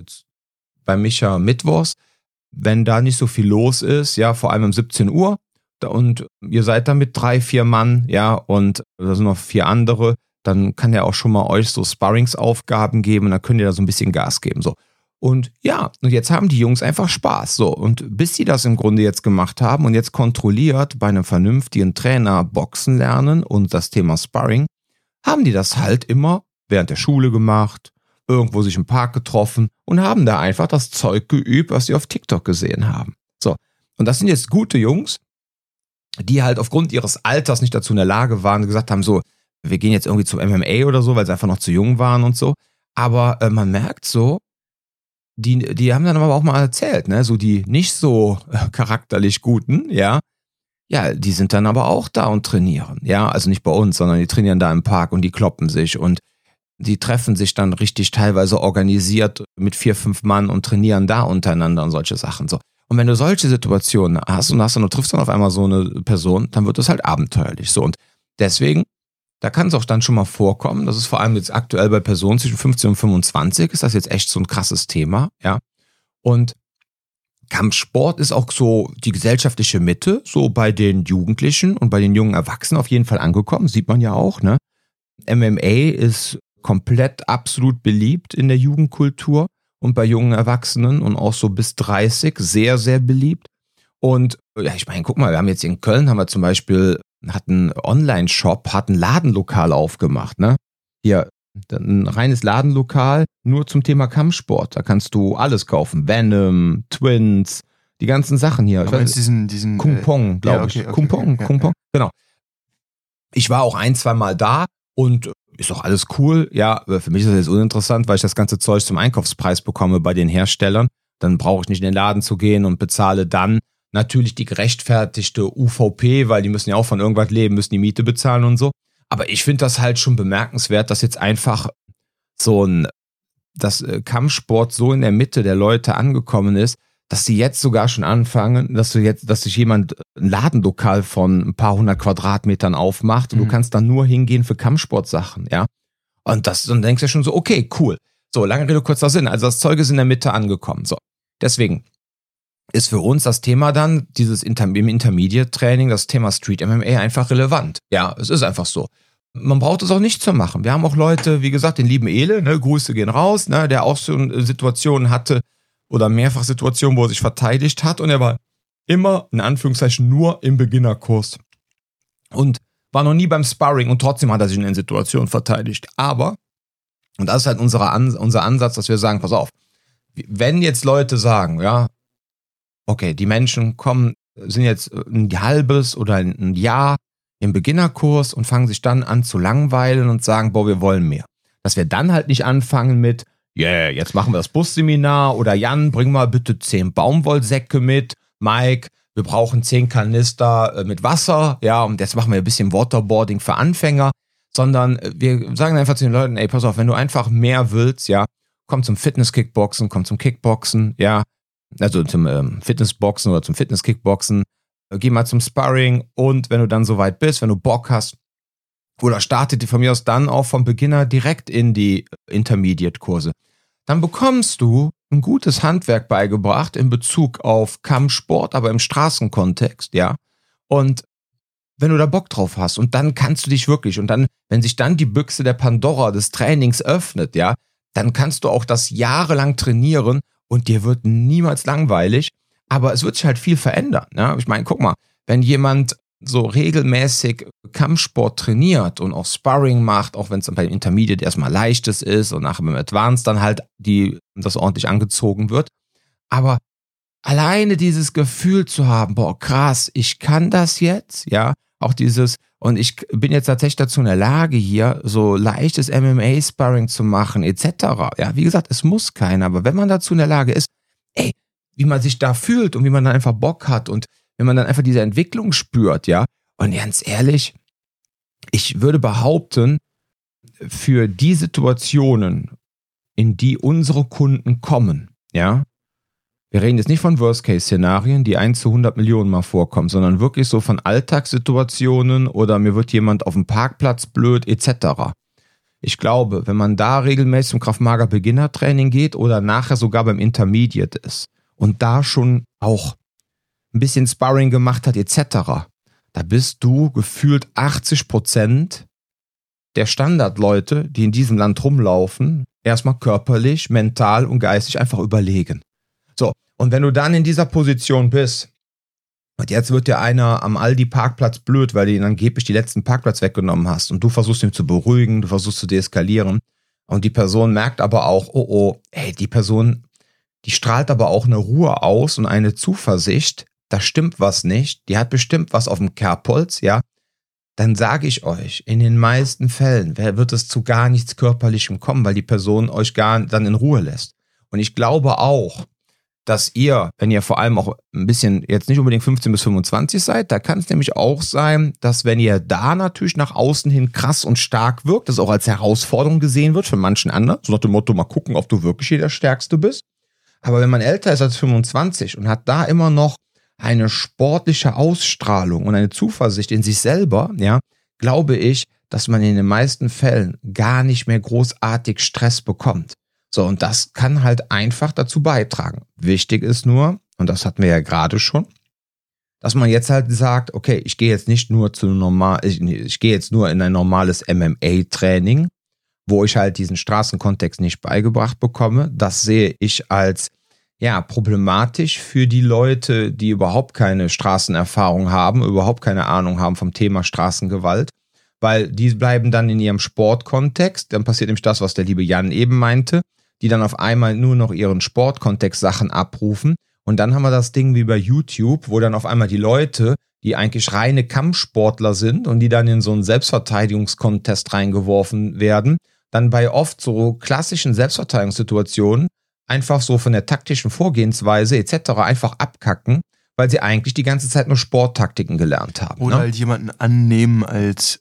mittwochs, wenn da nicht so viel los ist, ja, vor allem um 17 Uhr und ihr seid da mit 3, 4 Mann, ja, und da sind noch 4 andere, dann kann der auch schon mal euch so Sparringsaufgaben geben und dann könnt ihr da so ein bisschen Gas geben, so. Und ja, und jetzt haben die Jungs einfach Spaß, so. Und bis sie das im Grunde jetzt gemacht haben und jetzt kontrolliert bei einem vernünftigen Trainer Boxen lernen und das Thema Sparring, haben die das halt immer während der Schule gemacht, irgendwo sich im Park getroffen und haben da einfach das Zeug geübt, was sie auf TikTok gesehen haben. So. Und das sind jetzt gute Jungs, die halt aufgrund ihres Alters nicht dazu in der Lage waren, gesagt haben, so, wir gehen jetzt irgendwie zum MMA oder so, weil sie einfach noch zu jung waren und so. Aber man merkt so, die haben dann aber auch mal erzählt, ne, so die nicht so charakterlich Guten, ja, die sind dann aber auch da und trainieren, ja, also nicht bei uns, sondern die trainieren da im Park und die kloppen sich und die treffen sich dann richtig teilweise organisiert mit 4, 5 Mann und trainieren da untereinander und solche Sachen, so. Und wenn du solche Situationen hast und du triffst dann auf einmal so eine Person, dann wird das halt abenteuerlich, so. Und deswegen, da kann es auch dann schon mal vorkommen, das ist vor allem jetzt aktuell bei Personen zwischen 15 und 25, ist das jetzt echt so ein krasses Thema, ja. Und Kampfsport ist auch so die gesellschaftliche Mitte, so bei den Jugendlichen und bei den jungen Erwachsenen auf jeden Fall angekommen, sieht man ja auch, ne. MMA ist komplett absolut beliebt in der Jugendkultur und bei jungen Erwachsenen und auch so bis 30 sehr, sehr beliebt. Und ja, ich meine, guck mal, wir haben jetzt in Köln, haben wir zum Beispiel, hat einen Online-Shop, hat ein Ladenlokal aufgemacht, ne? Hier, ein reines Ladenlokal, nur zum Thema Kampfsport. Da kannst du alles kaufen. Venom, Twins, die ganzen Sachen hier. Aber diesen Kung Pong, glaube ich. Okay, Kung Pong. Genau. Ich war auch 1-2 Mal da und ist doch alles cool. Ja, für mich ist das jetzt uninteressant, weil ich das ganze Zeug zum Einkaufspreis bekomme bei den Herstellern. Dann brauche ich nicht in den Laden zu gehen und bezahle dann natürlich die gerechtfertigte UVP, weil die müssen ja auch von irgendwas leben, müssen die Miete bezahlen und so. Aber ich finde das halt schon bemerkenswert, dass jetzt einfach dass Kampfsport so in der Mitte der Leute angekommen ist, dass sie jetzt sogar schon anfangen, dass sich jemand ein Ladenlokal von ein paar 100 Quadratmetern aufmacht und du kannst dann nur hingehen für Kampfsportsachen, ja. Und dann denkst du schon so, okay, cool. So, lange Rede, kurzer Sinn. Also das Zeug ist in der Mitte angekommen. So, deswegen ist für uns das Thema dann, im Intermediate-Training, das Thema Street MMA einfach relevant. Ja, es ist einfach so. Man braucht es auch nicht zu machen. Wir haben auch Leute, wie gesagt, den lieben Ele, ne, Grüße gehen raus, ne, der auch so Situationen hatte oder mehrfach Situationen, wo er sich verteidigt hat und er war immer, in Anführungszeichen, nur im Beginnerkurs und war noch nie beim Sparring und trotzdem hat er sich in den Situationen verteidigt. Aber, und das ist halt unser Ansatz, dass wir sagen, pass auf, wenn jetzt Leute sagen, ja, okay, die Menschen sind jetzt ein halbes oder ein Jahr im Beginnerkurs und fangen sich dann an zu langweilen und sagen, boah, wir wollen mehr. Dass wir dann halt nicht anfangen mit, jetzt machen wir das Busseminar oder Jan, bring mal bitte 10 Baumwollsäcke mit, Mike, wir brauchen 10 Kanister mit Wasser, ja, und jetzt machen wir ein bisschen Waterboarding für Anfänger, sondern wir sagen einfach zu den Leuten, ey, pass auf, wenn du einfach mehr willst, ja, komm zum Fitness-Kickboxen, komm zum Kickboxen, ja, also zum Fitnessboxen oder zum Fitness-Kickboxen, geh mal zum Sparring und wenn du dann soweit bist, wenn du Bock hast, oder startet die von mir aus dann auch vom Beginner direkt in die Intermediate-Kurse, dann bekommst du ein gutes Handwerk beigebracht in Bezug auf Kampfsport, aber im Straßenkontext, ja. Und wenn du da Bock drauf hast und dann kannst du dich wirklich, und dann, wenn sich dann die Büchse der Pandora des Trainings öffnet, ja, dann kannst du auch das jahrelang trainieren und dir wird niemals langweilig, aber es wird sich halt viel verändern, ja. Ich meine, guck mal, wenn jemand so regelmäßig Kampfsport trainiert und auch Sparring macht, auch wenn es dann beim Intermediate erstmal leichtes ist und nachher beim Advanced dann halt das ordentlich angezogen wird. Aber alleine dieses Gefühl zu haben, boah, krass, ich kann das jetzt, ja, auch und ich bin jetzt tatsächlich dazu in der Lage hier, so leichtes MMA-Sparring zu machen, etc. Ja, wie gesagt, es muss keiner, aber wenn man dazu in der Lage ist, ey, wie man sich da fühlt und wie man dann einfach Bock hat und wenn man dann einfach diese Entwicklung spürt, ja, und ganz ehrlich, ich würde behaupten, für die Situationen, in die unsere Kunden kommen, ja, wir reden jetzt nicht von Worst-Case-Szenarien, die 1 zu 100 Millionen mal vorkommen, sondern wirklich so von Alltagssituationen oder mir wird jemand auf dem Parkplatz blöd, etc. Ich glaube, wenn man da regelmäßig zum Krav-Maga-Beginner-Training geht oder nachher sogar beim Intermediate ist und da schon auch ein bisschen Sparring gemacht hat, etc., da bist du gefühlt 80% der Standardleute, die in diesem Land rumlaufen, erstmal körperlich, mental und geistig einfach überlegen. So, und wenn du dann in dieser Position bist, und jetzt wird dir einer am Aldi-Parkplatz blöd, weil du ihn angeblich die letzten Parkplatz weggenommen hast und du versuchst ihn zu beruhigen, du versuchst zu deeskalieren und die Person merkt aber auch, die Person, die strahlt aber auch eine Ruhe aus und eine Zuversicht, da stimmt was nicht, die hat bestimmt was auf dem Kerbholz, ja, dann sage ich euch, in den meisten Fällen wird es zu gar nichts Körperlichem kommen, weil die Person euch gar dann in Ruhe lässt. Und ich glaube auch, dass ihr, wenn ihr vor allem auch ein bisschen, jetzt nicht unbedingt 15 bis 25 seid, da kann es nämlich auch sein, dass wenn ihr da natürlich nach außen hin krass und stark wirkt, das auch als Herausforderung gesehen wird von manchen anderen, so nach dem Motto, mal gucken, ob du wirklich hier der Stärkste bist. Aber wenn man älter ist als 25 und hat da immer noch eine sportliche Ausstrahlung und eine Zuversicht in sich selber, ja, glaube ich, dass man in den meisten Fällen gar nicht mehr großartig Stress bekommt. So, und das kann halt einfach dazu beitragen. Wichtig ist nur, und das hatten wir ja gerade schon, dass man jetzt halt sagt, okay, ich gehe jetzt nicht nur ich gehe jetzt nur in ein normales MMA-Training, wo ich halt diesen Straßenkontext nicht beigebracht bekomme. Das sehe ich als problematisch für die Leute, die überhaupt keine Straßenerfahrung haben, überhaupt keine Ahnung haben vom Thema Straßengewalt, weil die bleiben dann in ihrem Sportkontext, dann passiert nämlich das, was der liebe Jan eben meinte, die dann auf einmal nur noch ihren Sportkontext Sachen abrufen und dann haben wir das Ding wie bei YouTube, wo dann auf einmal die Leute die eigentlich reine Kampfsportler sind und die dann in so einen Selbstverteidigungskontest reingeworfen werden, dann bei oft so klassischen Selbstverteidigungssituationen einfach so von der taktischen Vorgehensweise etc. einfach abkacken, weil sie eigentlich die ganze Zeit nur Sporttaktiken gelernt haben. Oder halt jemanden annehmen als,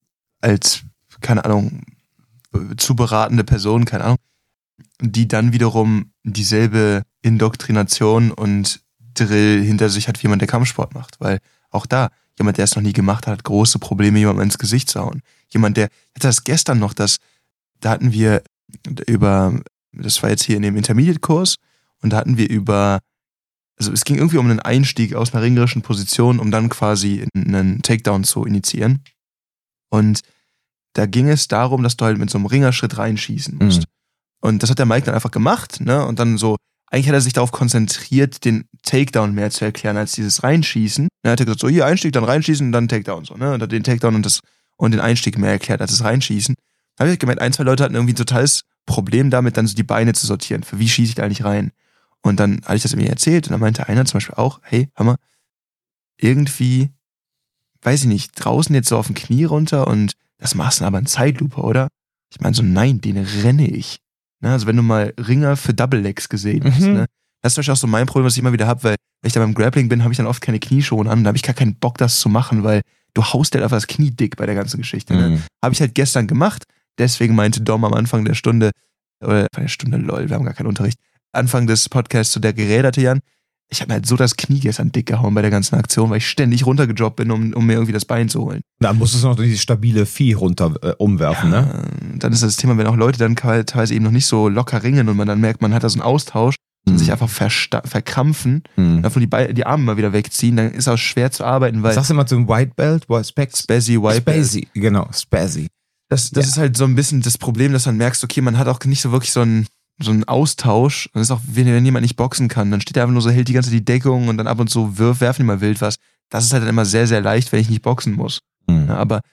keine Ahnung, zu beratende Person, keine Ahnung, die dann wiederum dieselbe Indoktrination und Drill hinter sich hat, wie jemand, der Kampfsport macht. Weil auch da, jemand, der es noch nie gemacht hat, große Probleme, jemandem ins Gesicht zu hauen. Jemand, ich hatte das gestern noch, da hatten wir das war jetzt hier in dem Intermediate-Kurs, und da hatten wir also es ging irgendwie um einen Einstieg aus einer ringerischen Position, um dann quasi einen Takedown zu initiieren. Und da ging es darum, dass du halt mit so einem Ringerschritt reinschießen musst. Mhm. Und das hat der Mike dann einfach gemacht, ne? Und dann so, eigentlich hat er sich darauf konzentriert, den Takedown mehr zu erklären, als dieses Reinschießen. Er hat gesagt, so hier Einstieg, dann reinschießen und dann Takedown, so, ne? Und hat den Takedown und den Einstieg mehr erklärt, als das Reinschießen. Da habe ich gemerkt, 1, 2 Leute hatten irgendwie ein totales Problem damit, dann so die Beine zu sortieren. Für wie schieße ich da eigentlich rein? Und dann hatte ich das irgendwie erzählt und dann meinte einer zum Beispiel auch, hey, Hammer, irgendwie, weiß ich nicht, draußen jetzt so auf dem Knie runter und das machst du aber in Zeitlupe, oder? Ich meine so, nein, den renne ich. Ne? Also wenn du mal Ringer für Double Legs gesehen hast, ne? Das ist zum Beispiel auch so mein Problem, was ich immer wieder habe, weil wenn ich da beim Grappling bin, habe ich dann oft keine Knieschoner an, da habe ich gar keinen Bock, das zu machen, weil du haust halt einfach das Knie dick bei der ganzen Geschichte. Ne? Habe ich halt gestern gemacht, deswegen meinte Dom am Anfang der Stunde, lol, wir haben gar keinen Unterricht, Anfang des Podcasts, so der geräderte Jan, ich habe mir halt so das Knie gestern dick gehauen bei der ganzen Aktion, weil ich ständig runtergejobbt bin, um mir irgendwie das Bein zu holen. Da musstest du noch dieses stabile Vieh runter umwerfen, ja, ne? Dann ist das Thema, wenn auch Leute dann teilweise eben noch nicht so locker ringen und man dann merkt, man hat da so einen Austausch und sich einfach verkrampfen und davon die Arme mal wieder wegziehen, dann ist auch schwer zu arbeiten, weil... Sagst du immer zum White Belt? Spazzy, White Belt. Spazzy, genau, Spazzy. Das ist halt so ein bisschen das Problem, dass man merkst, okay, man hat auch nicht so wirklich so einen Austausch. Und das ist auch, wenn jemand nicht boxen kann, dann steht er einfach nur so, hält die ganze Zeit die Deckung und dann ab und zu werfen die mal wild was. Das ist halt dann immer sehr, sehr leicht, wenn ich nicht boxen muss. Ja, aber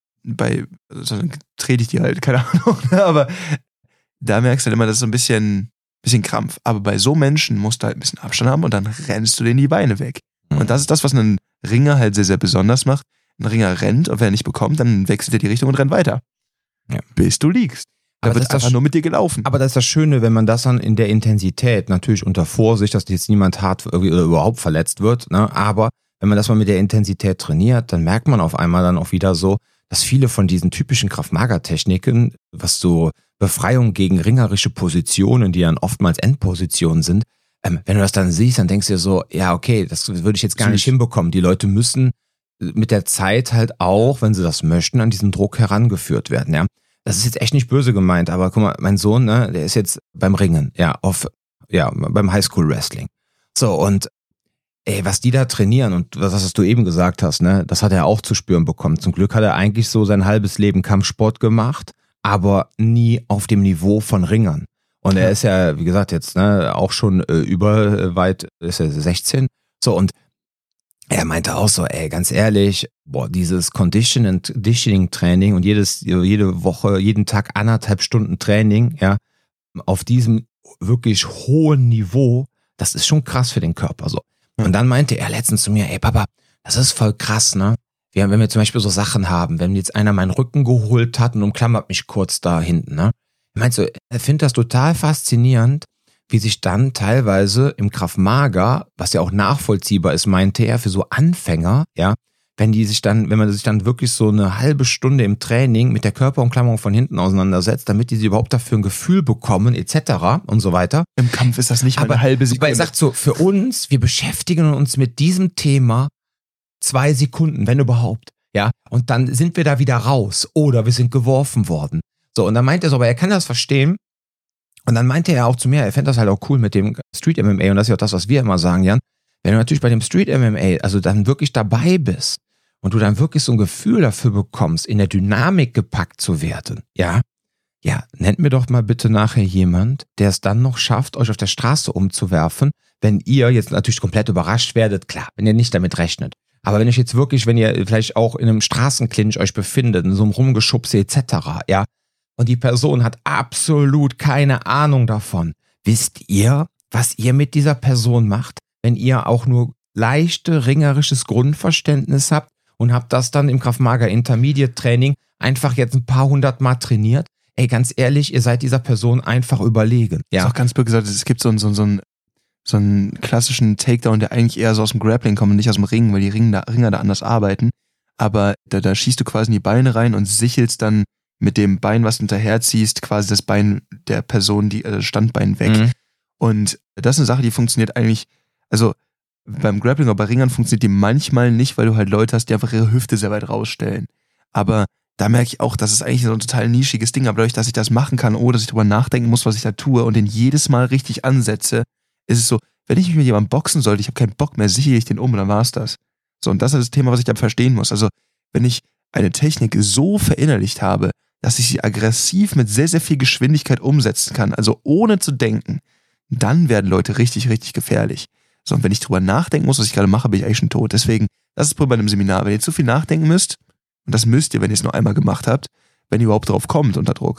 dann trete ich die halt, keine Ahnung. Aber da merkst du halt immer, das ist so ein bisschen Krampf. Aber bei so Menschen musst du halt ein bisschen Abstand haben und dann rennst du denen die Beine weg. Und das ist das, was einen Ringer halt sehr, sehr besonders macht. Ein Ringer rennt und wenn er nicht bekommt, dann wechselt er die Richtung und rennt weiter. Ja. Bis du liegst. Da wird einfach nur mit dir gelaufen. Aber das ist das Schöne, wenn man das dann in der Intensität, natürlich unter Vorsicht, dass jetzt niemand hart oder überhaupt verletzt wird, ne? Aber wenn man das mal mit der Intensität trainiert, dann merkt man auf einmal dann auch wieder so, dass viele von diesen typischen Krav-Maga-Techniken, was so Befreiung gegen ringerische Positionen, die dann oftmals Endpositionen sind, wenn du das dann siehst, dann denkst du dir so, ja okay, das würde ich jetzt gar nicht hinbekommen. Die Leute müssen mit der Zeit halt auch, wenn sie das möchten, an diesen Druck herangeführt werden, ja. Das ist jetzt echt nicht böse gemeint, aber guck mal, mein Sohn, ne, der ist jetzt beim Ringen, beim Highschool Wrestling. So, und was die da trainieren und was du eben gesagt hast, ne, das hat er auch zu spüren bekommen. Zum Glück hat er eigentlich so sein halbes Leben Kampfsport gemacht, aber nie auf dem Niveau von Ringern. Und er ist ja, wie gesagt, jetzt ne, auch schon weit, ist er 16. So, und er meinte auch so, ganz ehrlich, dieses Conditioning-Training und jede Woche, jeden Tag 1,5 Stunden Training, ja, auf diesem wirklich hohen Niveau, das ist schon krass für den Körper, so. Und dann meinte er letztens zu mir, Papa, das ist voll krass, ne? Wenn wir zum Beispiel so Sachen haben, wenn jetzt einer meinen Rücken geholt hat und umklammert mich kurz da hinten, ne? Er meint so, er findet das total faszinierend, wie sich dann teilweise im Krav-Maga, was ja auch nachvollziehbar ist, meinte er, für so Anfänger, ja, wenn man sich dann wirklich so eine halbe Stunde im Training mit der Körperumklammerung von hinten auseinandersetzt, damit die überhaupt dafür ein Gefühl bekommen, etc. und so weiter. Im Kampf ist das nicht mal eine halbe Sekunde. Aber er sagt so, für uns, wir beschäftigen uns mit diesem Thema 2 Sekunden, wenn überhaupt, ja, und dann sind wir da wieder raus oder wir sind geworfen worden. So, und dann meint er so, aber er kann das verstehen. Und dann meinte er auch zu mir, er fände das halt auch cool mit dem Street MMA und das ist ja auch das, was wir immer sagen, Jan. Wenn du natürlich bei dem Street MMA, also dann wirklich dabei bist und du dann wirklich so ein Gefühl dafür bekommst, in der Dynamik gepackt zu werden, ja, nennt mir doch mal bitte nachher jemand, der es dann noch schafft, euch auf der Straße umzuwerfen, wenn ihr jetzt natürlich komplett überrascht werdet, klar, wenn ihr nicht damit rechnet. Aber wenn ihr vielleicht auch in einem Straßenclinch euch befindet, in so einem Rumgeschubse etc., ja, und die Person hat absolut keine Ahnung davon. Wisst ihr, was ihr mit dieser Person macht, wenn ihr auch nur leichte ringerisches Grundverständnis habt und habt das dann im Krav-Maga Intermediate Training einfach jetzt ein paar hundert Mal trainiert. Ey, ganz ehrlich, ihr seid dieser Person einfach überlegen. Ja. Ist auch ganz blöd gesagt, es gibt so einen klassischen Takedown, der eigentlich eher so aus dem Grappling kommt und nicht aus dem Ring, weil die Ringer da anders arbeiten. Aber da schießt du quasi in die Beine rein und sichelst dann mit dem Bein, was du hinterher ziehst, quasi das Bein der Person, das Standbein weg. Mhm. Und das ist eine Sache, die funktioniert eigentlich, also beim Grappling oder bei Ringern funktioniert die manchmal nicht, weil du halt Leute hast, die einfach ihre Hüfte sehr weit rausstellen. Aber da merke ich auch, das ist eigentlich so ein total nischiges Ding, aber dadurch, dass ich das machen kann, ohne dass ich drüber nachdenken muss, was ich da tue und den jedes Mal richtig ansetze, ist es so, wenn ich mich mit jemandem boxen sollte, ich habe keinen Bock mehr, sichere ich den um und dann war's das. So, und das ist das Thema, was ich da verstehen muss. Also, wenn ich eine Technik so verinnerlicht habe, dass ich sie aggressiv mit sehr, sehr viel Geschwindigkeit umsetzen kann, also ohne zu denken, dann werden Leute richtig, richtig gefährlich. So, und wenn ich drüber nachdenken muss, was ich gerade mache, bin ich eigentlich schon tot. Deswegen, das ist das Problem bei einem Seminar. Wenn ihr zu viel nachdenken müsst, und das müsst ihr, wenn ihr es nur einmal gemacht habt, wenn ihr überhaupt drauf kommt unter Druck.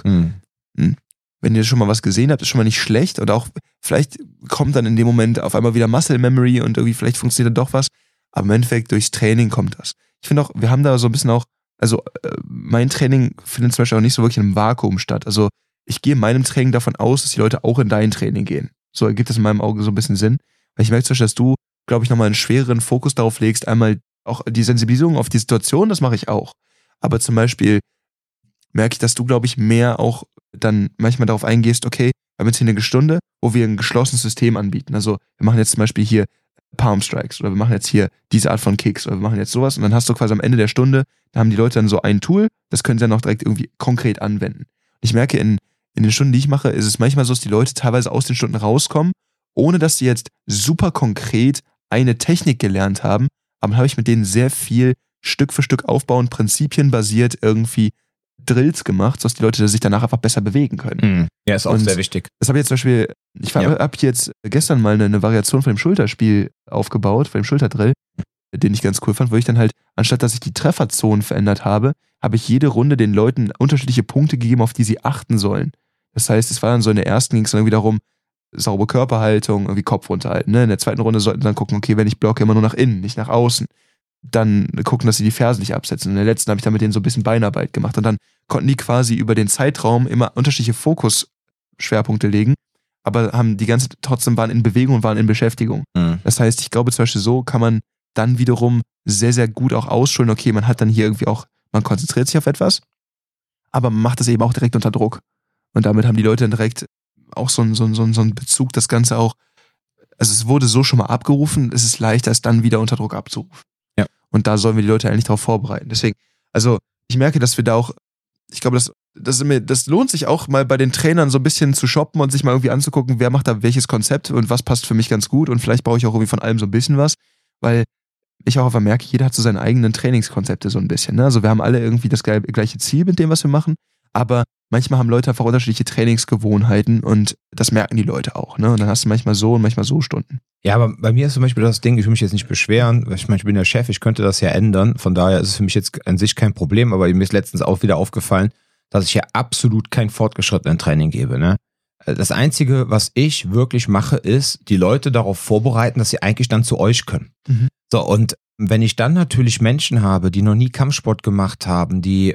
Wenn ihr schon mal was gesehen habt, ist schon mal nicht schlecht und auch vielleicht kommt dann in dem Moment auf einmal wieder Muscle Memory und irgendwie vielleicht funktioniert dann doch was, aber im Endeffekt durchs Training kommt das. Ich finde auch, wir haben da so ein bisschen auch, also mein Training findet zum Beispiel auch nicht so wirklich in einem Vakuum statt. Also ich gehe in meinem Training davon aus, dass die Leute auch in dein Training gehen. So ergibt das in meinem Auge so ein bisschen Sinn. Weil ich merke zum Beispiel, dass du, glaube ich, nochmal einen schwereren Fokus darauf legst, einmal auch die Sensibilisierung auf die Situation, das mache ich auch. Aber zum Beispiel merke ich, dass du, glaube ich, mehr auch dann manchmal darauf eingehst, okay, wir haben jetzt hier eine Stunde, wo wir ein geschlossenes System anbieten. Also wir machen jetzt zum Beispiel hier Palm Strikes oder wir machen jetzt hier diese Art von Kicks oder wir machen jetzt sowas und dann hast du quasi am Ende der Stunde, da haben die Leute dann so ein Tool, das können sie dann auch direkt irgendwie konkret anwenden. Und ich merke, in den Stunden, die ich mache, ist es manchmal so, dass die Leute teilweise aus den Stunden rauskommen, ohne dass sie jetzt super konkret eine Technik gelernt haben, aber dann habe ich mit denen sehr viel Stück für Stück aufbauend, prinzipienbasiert irgendwie Drills gemacht, sodass die Leute sich danach einfach besser bewegen können. Ja, ist auch Und sehr wichtig. Das habe ich jetzt zum Beispiel, ich habe jetzt gestern mal eine Variation von dem Schulterspiel aufgebaut, von dem Schulterdrill, den ich ganz cool fand, wo ich dann halt, anstatt dass ich die Trefferzonen verändert habe, habe ich jede Runde den Leuten unterschiedliche Punkte gegeben, auf die sie achten sollen. Das heißt, es war dann so, in der ersten ging es dann irgendwie darum, saubere Körperhaltung, irgendwie Kopf runterhalten. Ne? In der zweiten Runde sollten sie dann gucken, okay, wenn ich blocke, immer nur nach innen, nicht nach außen. Dann gucken, dass sie die Ferse nicht absetzen. In der letzten habe ich dann mit denen so ein bisschen Beinarbeit gemacht. Und dann konnten die quasi über den Zeitraum immer unterschiedliche Fokusschwerpunkte legen, aber haben die ganze trotzdem waren in Bewegung und waren in Beschäftigung. Das heißt, ich glaube zum Beispiel so kann man dann wiederum sehr, sehr gut auch ausschulen, okay, man hat dann hier irgendwie auch, man konzentriert sich auf etwas, aber man macht das eben auch direkt unter Druck. Und damit haben die Leute dann direkt auch so einen Bezug, das Ganze auch, also es wurde so schon mal abgerufen, es ist leichter, es dann wieder unter Druck abzurufen. Ja. Und da sollen wir die Leute eigentlich darauf vorbereiten. Deswegen, also ich merke, dass wir da auch, ich glaube, das lohnt sich auch mal bei den Trainern so ein bisschen zu shoppen und sich mal irgendwie anzugucken, wer macht da welches Konzept und was passt für mich ganz gut und vielleicht brauche ich auch irgendwie von allem so ein bisschen was, weil ich auch einfach merke, jeder hat so seine eigenen Trainingskonzepte so ein bisschen. Ne? Also wir haben alle irgendwie das gleiche Ziel mit dem, was wir machen, aber manchmal haben Leute einfach unterschiedliche Trainingsgewohnheiten und das merken die Leute auch. Ne? Und dann hast du manchmal so und manchmal so Stunden. Ja, aber bei mir ist zum Beispiel das Ding, ich will mich jetzt nicht beschweren, weil ich meine, ich bin der Chef, ich könnte das ja ändern, von daher ist es für mich jetzt an sich kein Problem, aber mir ist letztens auch wieder aufgefallen, dass ich ja absolut kein fortgeschrittenen Training gebe. Ne? Das Einzige, was ich wirklich mache, ist, die Leute darauf vorbereiten, dass sie eigentlich dann zu euch können. So, und wenn ich dann natürlich Menschen habe, die noch nie Kampfsport gemacht haben, die,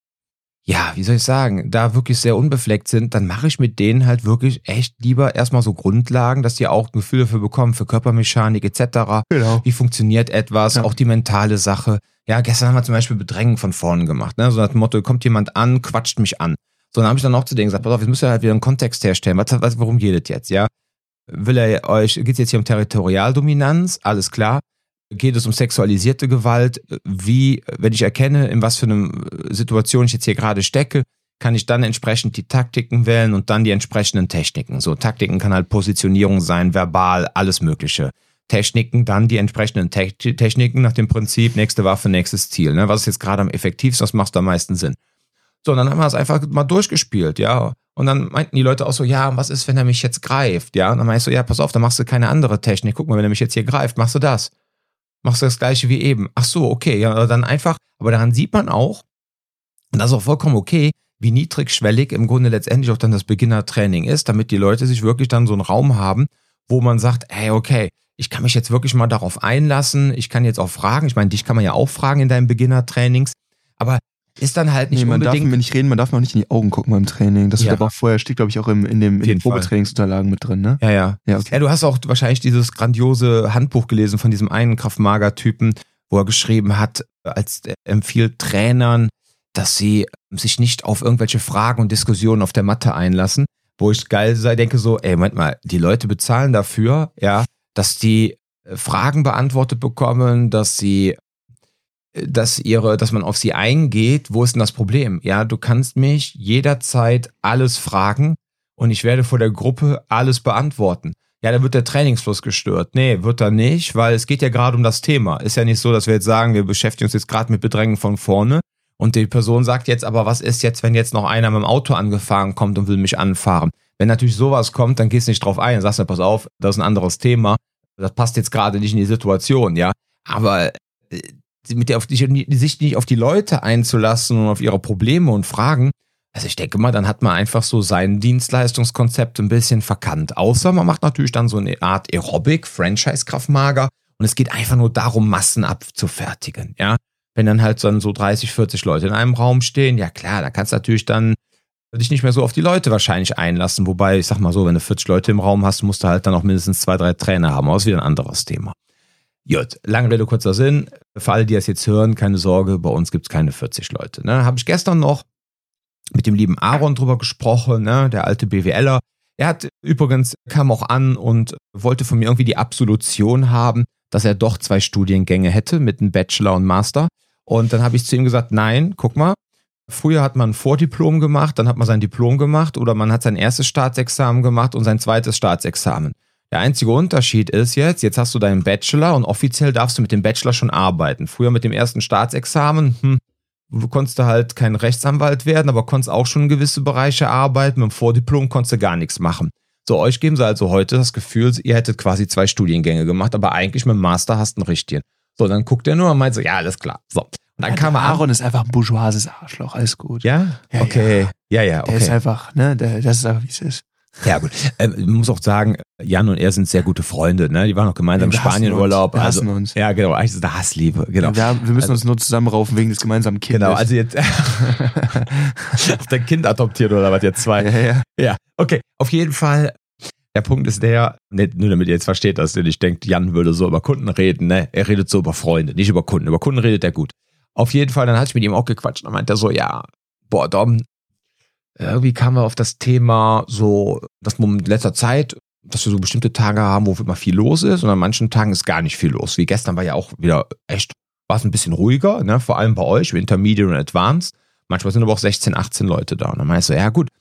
ja, wie soll ich sagen, da wirklich sehr unbefleckt sind, dann mache ich mit denen halt wirklich echt lieber erstmal so Grundlagen, dass die auch ein Gefühl dafür bekommen, für Körpermechanik etc. Genau. Wie funktioniert etwas, auch die mentale Sache. Ja, gestern haben wir zum Beispiel Bedrängen von vorne gemacht, ne? So nach dem Motto, kommt jemand an, quatscht mich an. So, dann habe ich dann auch zu denen gesagt, pass auf, jetzt müsst ihr halt wieder einen Kontext herstellen. Worum geht es jetzt, ja? Geht es jetzt hier um Territorialdominanz? Alles klar. Geht es um sexualisierte Gewalt? Wie, wenn ich erkenne, in was für einer Situation ich jetzt hier gerade stecke, kann ich dann entsprechend die Taktiken wählen und dann die entsprechenden Techniken. So, Taktiken kann halt Positionierung sein, verbal, alles Mögliche. Techniken, dann die entsprechenden Techniken nach dem Prinzip, nächste Waffe, nächstes Ziel. Ne? Was ist jetzt gerade am effektivsten, was macht am meisten Sinn? So, und dann haben wir es einfach mal durchgespielt, ja. Und dann meinten die Leute auch so, ja, was ist, wenn er mich jetzt greift? Ja, und dann meinst du, ja, pass auf, dann machst du keine andere Technik. Guck mal, wenn er mich jetzt hier greift, machst du das. Machst du das Gleiche wie eben. Ach so, okay, ja, dann einfach, aber daran sieht man auch, und das ist auch vollkommen okay, wie niedrigschwellig im Grunde letztendlich auch dann das Beginner-Training ist, damit die Leute sich wirklich dann so einen Raum haben, wo man sagt, hey, okay, ich kann mich jetzt wirklich mal darauf einlassen, ich kann jetzt auch fragen, ich meine, dich kann man ja auch fragen in deinen Beginner-Trainings, aber ist dann halt nicht man unbedingt... darf mir nicht reden, man darf mir auch nicht in die Augen gucken beim Training. Das wird aber auch vorher, steht glaube ich auch in den Probetrainingsunterlagen mit drin, ne? Ja, okay. Ja, du hast auch wahrscheinlich dieses grandiose Handbuch gelesen von diesem einen Krav-Maga-Typen, wo er geschrieben hat, als er empfiehlt Trainern, dass sie sich nicht auf irgendwelche Fragen und Diskussionen auf der Matte einlassen, wo ich geil sei, denke so, Moment mal, die Leute bezahlen dafür, ja, dass die Fragen beantwortet bekommen, dass man auf sie eingeht. Wo ist denn das Problem? Ja, du kannst mich jederzeit alles fragen und ich werde vor der Gruppe alles beantworten. Ja, da wird der Trainingsfluss gestört. Nee, wird er nicht, weil es geht ja gerade um das Thema. Ist ja nicht so, dass wir jetzt sagen, wir beschäftigen uns jetzt gerade mit Bedrängen von vorne und die Person sagt jetzt, aber was ist jetzt, wenn jetzt noch einer mit dem Auto angefahren kommt und will mich anfahren? Wenn natürlich sowas kommt, dann gehst du nicht drauf ein, sagst du, pass auf, das ist ein anderes Thema, das passt jetzt gerade nicht in die Situation, ja. Aber sich nicht auf die Leute einzulassen und auf ihre Probleme und Fragen, also ich denke mal, dann hat man einfach so sein Dienstleistungskonzept ein bisschen verkannt. Außer man macht natürlich dann so eine Art Aerobic, Franchise-Krav-Maga und es geht einfach nur darum, Massen abzufertigen, ja. Wenn dann halt so 30, 40 Leute in einem Raum stehen, ja klar, da kannst du natürlich dann dich nicht mehr so auf die Leute wahrscheinlich einlassen. Wobei, ich sag mal so, wenn du 40 Leute im Raum hast, musst du halt dann auch mindestens 2, 3 Trainer haben. Aber das ist wieder ein anderes Thema. Gut, lange Rede, kurzer Sinn. Für alle, die das jetzt hören, keine Sorge, bei uns gibt es keine 40 Leute. Ne? Habe ich gestern noch mit dem lieben Aaron drüber gesprochen, ne? Der alte BWLer. Er hat übrigens, kam auch an und wollte von mir irgendwie die Absolution haben, dass er doch 2 Studiengänge hätte mit einem Bachelor und Master. Und dann habe ich zu ihm gesagt, nein, guck mal, früher hat man ein Vordiplom gemacht, dann hat man sein Diplom gemacht oder man hat sein erstes Staatsexamen gemacht und sein zweites Staatsexamen. Der einzige Unterschied ist jetzt hast du deinen Bachelor und offiziell darfst du mit dem Bachelor schon arbeiten. Früher mit dem ersten Staatsexamen, konntest du halt kein Rechtsanwalt werden, aber konntest auch schon in gewisse Bereiche arbeiten. Mit dem Vordiplom konntest du gar nichts machen. So, euch geben sie also heute das Gefühl, ihr hättet quasi 2 Studiengänge gemacht, aber eigentlich mit dem Master hast du einen richtigen. So, dann guckt er nur und meint so, ja, alles klar. So. Und dann kam Aaron ist einfach ein bourgeoises Arschloch, alles gut. Ja? Okay. Ja, okay. Der ist einfach, ne, das ist einfach, wie es ist. Ja, gut. Ich muss auch sagen, Jan und er sind sehr gute Freunde, ne? Die waren auch gemeinsam im Spanienurlaub. Wir hassen uns. Ja, genau. Eigentlich ist das Hassliebe, genau. Wir müssen uns nur zusammenraufen wegen des gemeinsamen Kindes. Genau, also jetzt auf dein Kind adoptiert oder was, jetzt 2. Ja, okay. Auf jeden Fall, der Punkt ist der, nur damit ihr jetzt versteht, dass ihr nicht denkt, Jan würde so über Kunden reden, ne? Er redet so über Freunde, nicht über Kunden. Über Kunden redet er gut. Auf jeden Fall, dann hatte ich mit ihm auch gequatscht und meinte er so, ja, boah, Dom, irgendwie kamen wir auf das Thema so, dass wir in letzter Zeit, dass wir so bestimmte Tage haben, wo immer viel los ist und an manchen Tagen ist gar nicht viel los. Wie gestern war ja auch wieder echt, war es ein bisschen ruhiger, ne? Vor allem bei euch, Intermediate und Advanced. Manchmal sind aber auch 16, 18 Leute da. Und dann meinte ich so, ja gut.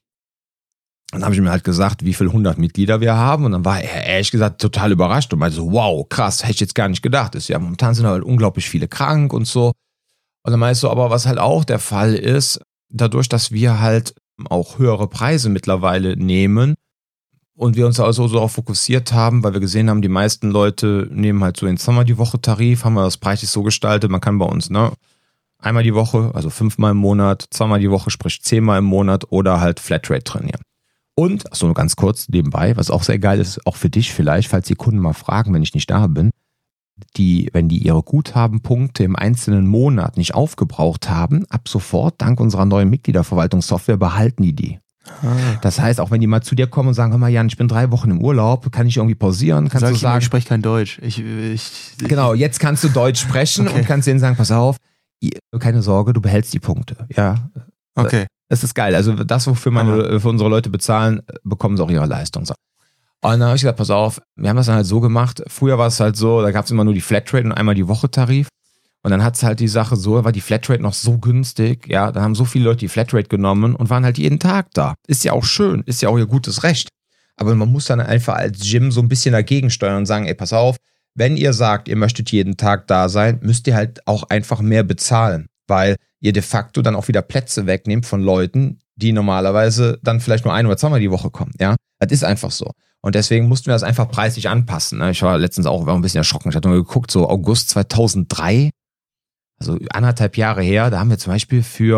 Dann habe ich mir halt gesagt, wie viele 100 Mitglieder wir haben und dann war er ehrlich gesagt total überrascht und meinte so, wow, krass, hätte ich jetzt gar nicht gedacht. Ja, momentan sind halt unglaublich viele krank und so. Und dann meinte ich so, aber was halt auch der Fall ist, dadurch, dass wir halt auch höhere Preise mittlerweile nehmen und wir uns also so darauf fokussiert haben, weil wir gesehen haben, die meisten Leute nehmen halt so den Sommer die Woche Tarif, haben wir das preislich so gestaltet, man kann bei uns, ne, einmal die Woche, also 5-mal im Monat, 2-mal die Woche, sprich 10-mal im Monat oder halt Flatrate trainieren. Und, so nur ganz kurz nebenbei, was auch sehr geil ist, auch für dich vielleicht, falls die Kunden mal fragen, wenn ich nicht da bin, wenn die ihre Guthabenpunkte im einzelnen Monat nicht aufgebraucht haben, ab sofort, dank unserer neuen Mitgliederverwaltungssoftware, behalten die. Das heißt, auch wenn die mal zu dir kommen und sagen, hör mal Jan, ich bin 3 Wochen im Urlaub, kann ich irgendwie pausieren? Kannst du sagen, ich spreche kein Deutsch. Genau, jetzt kannst du Deutsch sprechen und kannst denen sagen, pass auf, keine Sorge, du behältst die Punkte. Ja. Okay. Das ist geil. Also das, wofür für unsere Leute bezahlen, bekommen sie auch ihre Leistung. So. Und dann habe ich gesagt, pass auf, wir haben das dann halt so gemacht. Früher war es halt so, da gab es immer nur die Flatrate und einmal die Woche Tarif. Und dann hat es halt die Sache so, war die Flatrate noch so günstig, ja, dann haben so viele Leute die Flatrate genommen und waren halt jeden Tag da. Ist ja auch schön, ist ja auch ihr gutes Recht. Aber man muss dann einfach als Gym so ein bisschen dagegen steuern und sagen, ey, pass auf, wenn ihr sagt, ihr möchtet jeden Tag da sein, müsst ihr halt auch einfach mehr bezahlen, weil ihr de facto dann auch wieder Plätze wegnehmt von Leuten, die normalerweise dann vielleicht nur 1 oder 2-mal die Woche kommen, ja. Das ist einfach so. Und deswegen mussten wir das einfach preislich anpassen. Ich war letztens auch ein bisschen erschrocken. Ich hatte mal geguckt, so August 2003, also 1,5 Jahre her, da haben wir zum Beispiel für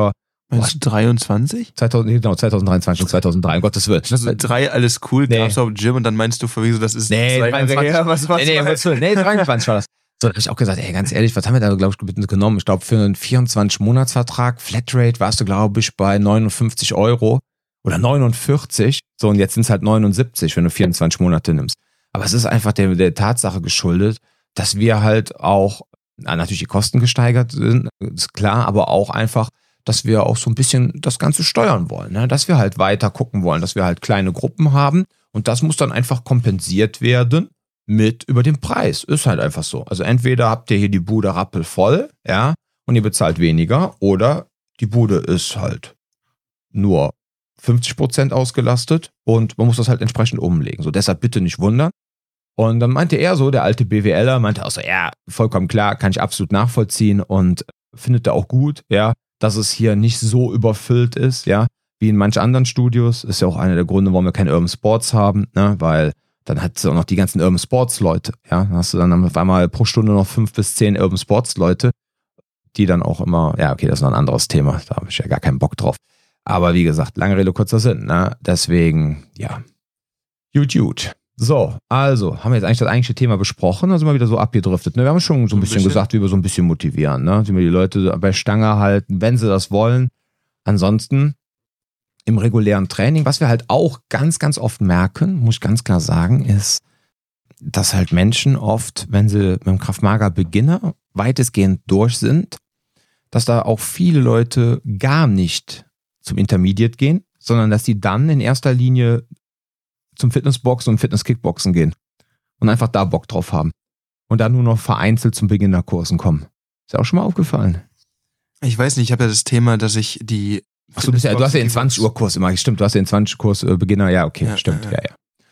Meinst du 23? 2023 und 2003, um Gottes Willen. Also 3, alles cool, Nee. gab's auch im Gym und dann meinst du, so, das ist 2 Jahre 23. her, was war's? Nee, 23 war das. So, da habe ich auch gesagt, ey, ganz ehrlich, was haben wir da, glaube ich, genommen? Ich glaube, für einen 24-Monats-Vertrag, Flatrate, warst du, glaube ich, bei 59 € oder 49. So, und jetzt sind es halt 79, wenn du 24 Monate nimmst. Aber es ist einfach der Tatsache geschuldet, dass wir halt auch, natürlich die Kosten gesteigert sind, ist klar, aber auch einfach, dass wir auch so ein bisschen das Ganze steuern wollen, ne? Dass wir halt weiter gucken wollen, dass wir halt kleine Gruppen haben und das muss dann einfach kompensiert werden mit über den Preis. Ist halt einfach so. Also entweder habt ihr hier die Bude rappelvoll, ja, und ihr bezahlt weniger, oder die Bude ist halt nur 50% ausgelastet und man muss das halt entsprechend umlegen. So, deshalb bitte nicht wundern. Und dann meinte er so, der alte BWLer, meinte auch so, ja, vollkommen klar, kann ich absolut nachvollziehen und findet er auch gut, ja, dass es hier nicht so überfüllt ist, ja, wie in manchen anderen Studios. Ist ja auch einer der Gründe, warum wir keine Urban Sports haben, ne, weil dann hat es auch noch die ganzen Urban Sports Leute, ja, dann hast du dann auf einmal pro Stunde noch 5 bis 10 Urban Sports Leute, die dann auch immer, ja, okay, das ist noch ein anderes Thema, da habe ich ja gar keinen Bock drauf. Aber wie gesagt, lange Rede, kurzer Sinn, ne, deswegen, ja, gut. So, also, haben wir jetzt eigentlich das eigentliche Thema besprochen, dann sind wir wieder so abgedriftet. Ne? Wir haben schon so ein bisschen gesagt, wie wir so ein bisschen motivieren, ne? Wie wir die Leute bei Stange halten, wenn sie das wollen. Ansonsten, im regulären Training, was wir halt auch ganz, ganz oft merken, muss ich ganz klar sagen, ist, dass halt Menschen oft, wenn sie mit dem Krav-Maga-Beginner weitestgehend durch sind, dass da auch viele Leute gar nicht zum Intermediate gehen, sondern dass die dann in erster Linie zum Fitnessboxen und Fitness-Kickboxen gehen und einfach da Bock drauf haben und dann nur noch vereinzelt zum Beginnerkursen kommen. Ist ja auch schon mal aufgefallen. Ich weiß nicht, ich habe ja das Thema, dass ich die... Ach, du hast ja den 20-Uhr-Kurs immer. Stimmt, du hast ja den 20-Kurs Beginner. Ja, okay, Ja, stimmt. ja.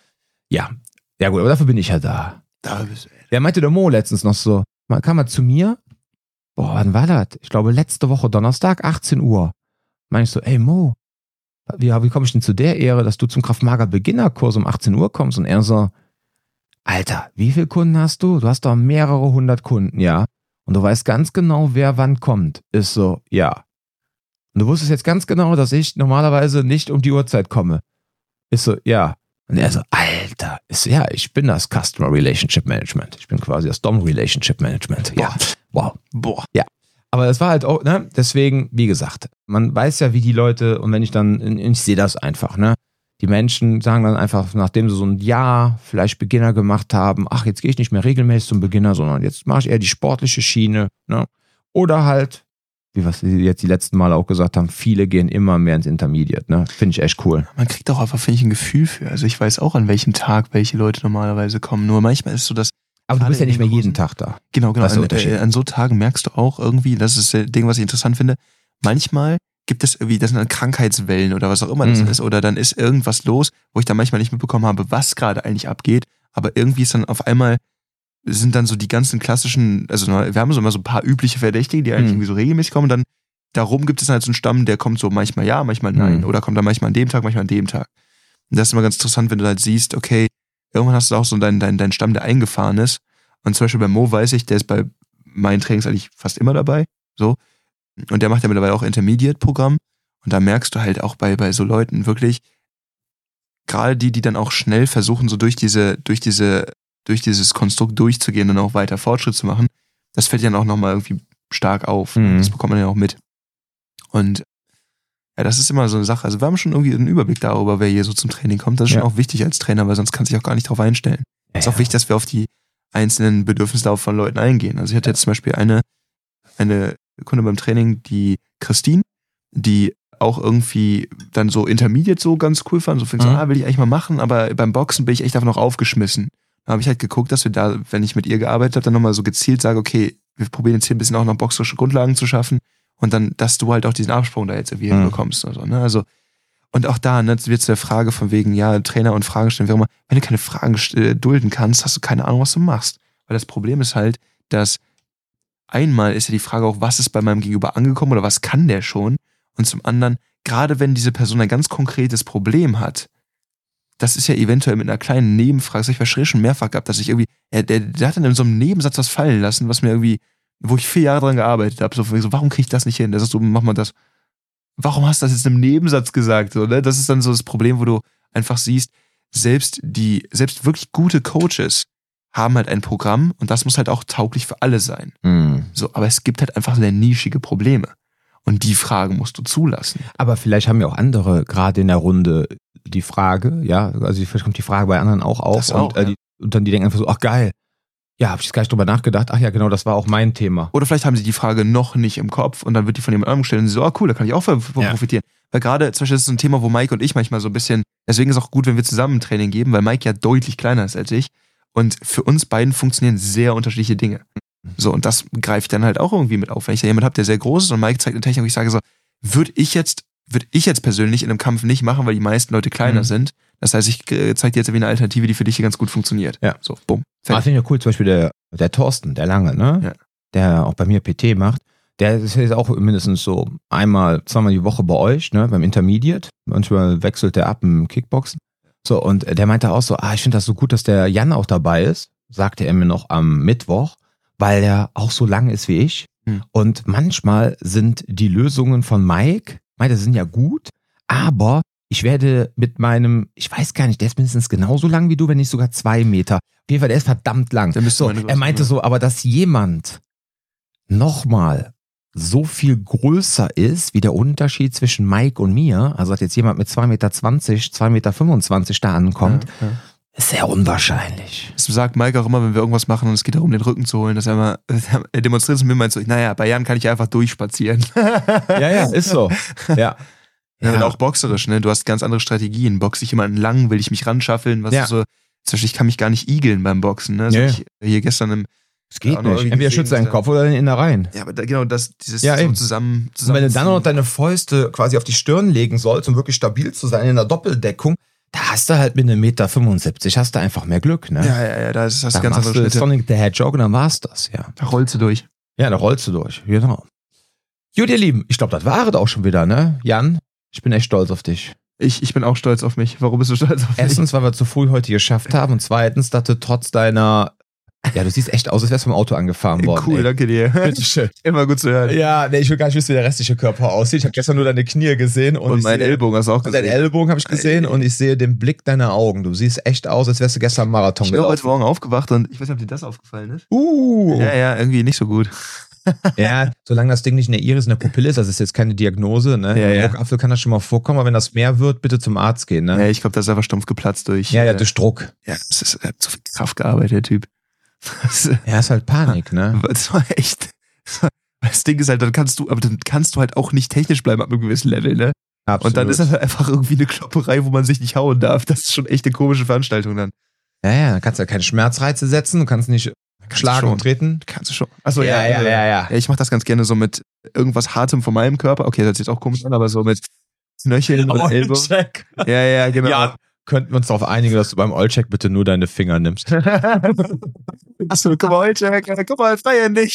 Ja, gut, aber dafür bin ich ja da. Da bist du. Der meinte der Mo letztens noch so, kam er zu mir, wann war das? Ich glaube letzte Woche Donnerstag, 18 Uhr. Meine ich so, ey Mo, wie komme ich denn zu der Ehre, dass du zum Krav-Maga-Beginnerkurs um 18 Uhr kommst? Und er so, Alter, wie viele Kunden hast du? Du hast doch mehrere 100 Kunden, ja. Und du weißt ganz genau, wer wann kommt. Ist so, ja. Und du wusstest jetzt ganz genau, dass ich normalerweise nicht um die Uhrzeit komme. Ist so, ja. Und er so, Alter, ja, ich bin das Customer Relationship Management. Ich bin quasi das Dom Relationship Management. Ja, wow. Boah. Ja. Aber es war halt auch, ne, deswegen, wie gesagt, man weiß ja, wie die Leute, und wenn ich sehe das einfach, ne, die Menschen sagen dann einfach, nachdem sie so ein Jahr vielleicht Beginner gemacht haben, ach, jetzt gehe ich nicht mehr regelmäßig zum Beginner, sondern jetzt mache ich eher die sportliche Schiene, ne, oder halt, wie was sie jetzt die letzten Male auch gesagt haben, viele gehen immer mehr ins Intermediate, ne, finde ich echt cool. Man kriegt auch einfach, finde ich, ein Gefühl für, also ich weiß auch, an welchem Tag welche Leute normalerweise kommen, nur manchmal ist es so, dass Aber du bist ja nicht mehr jeden Kursen. Tag da. Genau. Das ist der Unterschied. An so Tagen merkst du auch irgendwie, das ist das Ding, was ich interessant finde, manchmal gibt es irgendwie, das sind dann Krankheitswellen oder was auch immer das ist, oder dann ist irgendwas los, wo ich dann manchmal nicht mitbekommen habe, was gerade eigentlich abgeht, aber irgendwie ist dann auf einmal, sind dann so die ganzen klassischen, also wir haben so immer so ein paar übliche Verdächtige, die eigentlich irgendwie so regelmäßig kommen, und dann darum gibt es dann halt so einen Stamm, der kommt so manchmal ja, manchmal nein, oder kommt dann manchmal an dem Tag, manchmal an dem Tag. Und das ist immer ganz interessant, wenn du halt siehst, okay, irgendwann hast du auch so deinen Stamm, der eingefahren ist. Und zum Beispiel bei Mo weiß ich, der ist bei meinen Trainings eigentlich fast immer dabei. So. Und der macht ja mittlerweile auch Intermediate-Programm. Und da merkst du halt auch bei so Leuten wirklich, gerade die dann auch schnell versuchen, so durch dieses Konstrukt durchzugehen und auch weiter Fortschritt zu machen, das fällt ja dann auch nochmal irgendwie stark auf. Das bekommt man ja auch mit. Und ja, das ist immer so eine Sache. Also wir haben schon irgendwie einen Überblick darüber, wer hier so zum Training kommt. Das ist schon auch wichtig als Trainer, weil sonst kann sich auch gar nicht drauf einstellen. Es ist auch wichtig, dass wir auf die einzelnen Bedürfnisse von Leuten eingehen. Also ich hatte jetzt zum Beispiel eine Kunde beim Training, die Christine, die auch irgendwie dann so Intermediate so ganz cool fand. So fing so, will ich eigentlich mal machen, aber beim Boxen bin ich echt einfach noch aufgeschmissen. Da habe ich halt geguckt, dass wir da, wenn ich mit ihr gearbeitet habe, dann nochmal so gezielt sage, okay, wir probieren jetzt hier ein bisschen auch noch boxerische Grundlagen zu schaffen und dann, dass du halt auch diesen Absprung da jetzt irgendwie hinbekommst. Oder so, ne? Also, und auch da, ne, wird zu der Frage von wegen, ja, Trainer und Fragen stellen, wie auch immer, wenn du keine Fragen dulden kannst, hast du keine Ahnung, was du machst. Weil das Problem ist halt, dass einmal ist ja die Frage auch, was ist bei meinem Gegenüber angekommen oder was kann der schon? Und zum anderen, gerade wenn diese Person ein ganz konkretes Problem hat, das ist ja eventuell mit einer kleinen Nebenfrage, das habe ich schon mehrfach gehabt, dass ich irgendwie, der hat dann in so einem Nebensatz was fallen lassen, was mir irgendwie, wo ich 4 Jahre dran gearbeitet habe, so, warum kriege ich das nicht hin? Das ist so, mach mal das. warum hast du das jetzt im Nebensatz gesagt? So, ne? Das ist dann so das Problem, wo du einfach siehst, selbst wirklich gute Coaches haben halt ein Programm und das muss halt auch tauglich für alle sein. So, aber es gibt halt einfach sehr nischige Probleme. Und die Fragen musst du zulassen. Aber vielleicht haben ja auch andere gerade in der Runde die Frage, ja, also vielleicht kommt die Frage bei anderen auch auf und dann die denken einfach so, ach geil, ja, habe ich jetzt gar nicht drüber nachgedacht, ach ja, genau, das war auch mein Thema. Oder vielleicht haben sie die Frage noch nicht im Kopf und dann wird die von jemand anderem gestellt und sie so, cool, da kann ich auch von profitieren. Weil gerade, zum Beispiel, das ist so ein Thema, wo Mike und ich manchmal so ein bisschen, deswegen ist es auch gut, wenn wir zusammen ein Training geben, weil Mike ja deutlich kleiner ist als ich und für uns beiden funktionieren sehr unterschiedliche Dinge. So, und das greife ich dann halt auch irgendwie mit auf. Wenn ich da jemanden habe, der sehr groß ist und Mike zeigt eine Technik und ich sage so, würde ich jetzt persönlich in einem Kampf nicht machen, weil die meisten Leute kleiner sind. Das heißt, ich zeige dir jetzt irgendwie eine Alternative, die für dich hier ganz gut funktioniert. Ja. So, bumm. Finde ich ja cool, zum Beispiel der Thorsten, der Lange, ne? Ja. Der auch bei mir PT macht. Der ist jetzt auch mindestens so zweimal die Woche bei euch, ne? Beim Intermediate. Manchmal wechselt der ab im Kickboxen. So, und der meinte auch so, ich finde das so gut, dass der Jan auch dabei ist, sagte er mir noch am Mittwoch, weil er auch so lang ist wie ich. Und manchmal sind die Lösungen von Mike, die sind ja gut, aber ich werde mit meinem, ich weiß gar nicht, der ist mindestens genauso lang wie du, wenn nicht sogar 2 Meter. Auf jeden Fall, der ist verdammt lang. So, er meinte so, aber dass jemand nochmal so viel größer ist, wie der Unterschied zwischen Mike und mir, also dass jetzt jemand mit 2,20 Meter, 2,25 Meter da ankommt, ist sehr unwahrscheinlich. Das sagt Mike auch immer, wenn wir irgendwas machen und es geht darum, den Rücken zu holen, dass er demonstriert es mir meint so, naja, bei Jan kann ich einfach durchspazieren. Ja, ist so. Ja. Ja, und auch boxerisch, ne? Du hast ganz andere Strategien. Boxe ich jemanden lang, will ich mich ranschaffeln, was so, zum Beispiel, ich kann mich gar nicht igeln beim Boxen, ne? Also ich hier gestern es geht nicht. Entweder schützt deinen Kopf oder den Innereien. Ja, aber dieses so zusammen. Und wenn du dann noch deine Fäuste quasi auf die Stirn legen sollst, um wirklich stabil zu sein in der Doppeldeckung, da hast du halt mit 1,75 Meter hast du einfach mehr Glück, ne? Ja, da hast du ganz andere Schritte. Sonic the Hedgehog und dann war's das, ja. Da rollst du durch. Ja, da rollst du durch, genau. Gut, ihr Lieben, ich glaube, das war es auch schon wieder, ne? Jan, ich bin echt stolz auf dich. Ich bin auch stolz auf mich. Warum bist du stolz auf mich? Erstens, weil wir zu früh heute geschafft haben und zweitens, dass du trotz deiner... Ja, du siehst echt aus, als wärst du vom Auto angefahren worden. Cool, danke dir. Bitteschön. Immer gut zu hören. Ja, ich will gar nicht wissen, wie der restliche Körper aussieht. Ich habe gestern nur deine Knie gesehen. Und meinen Ellbogen hast du auch gesehen. Deinen Ellbogen habe ich gesehen und ich sehe den Blick deiner Augen. Du siehst echt aus, als wärst du gestern am Marathon gelaufen. Ich bin heute Morgen aufgewacht und ich weiß nicht, ob dir das aufgefallen ist. Ja, irgendwie nicht so gut. Ja, solange das Ding nicht in der Iris, in der Pupille ist, das ist jetzt keine Diagnose, ne? Ja. Druckapfel kann das schon mal vorkommen, aber wenn das mehr wird, bitte zum Arzt gehen, ne? Ja, ich glaube, das ist einfach stumpf geplatzt durch... Ja, durch Druck. Ja, er hat zu viel Kraft gearbeitet, der Typ. Ja, ist halt Panik, ne? Das war echt... Das Ding ist halt, dann kannst du halt auch nicht technisch bleiben ab einem gewissen Level, ne? Absolut. Und dann ist das halt einfach irgendwie eine Klopperei, wo man sich nicht hauen darf. Das ist schon echt eine komische Veranstaltung dann. Ja, dann kannst du ja keine Schmerzreize setzen, du kannst nicht schlagen und treten. Kannst du schon. Achso, ja. Ich mach das ganz gerne so mit irgendwas Hartem von meinem Körper. Okay, das hört sich jetzt auch komisch an, aber so mit Knöcheln oder Ellbogen. Ja, genau. Ja, könnten wir uns darauf einigen, dass du beim Oilcheck bitte nur deine Finger nimmst. Achso, guck mal, Oilcheck, guck mal, freihändig.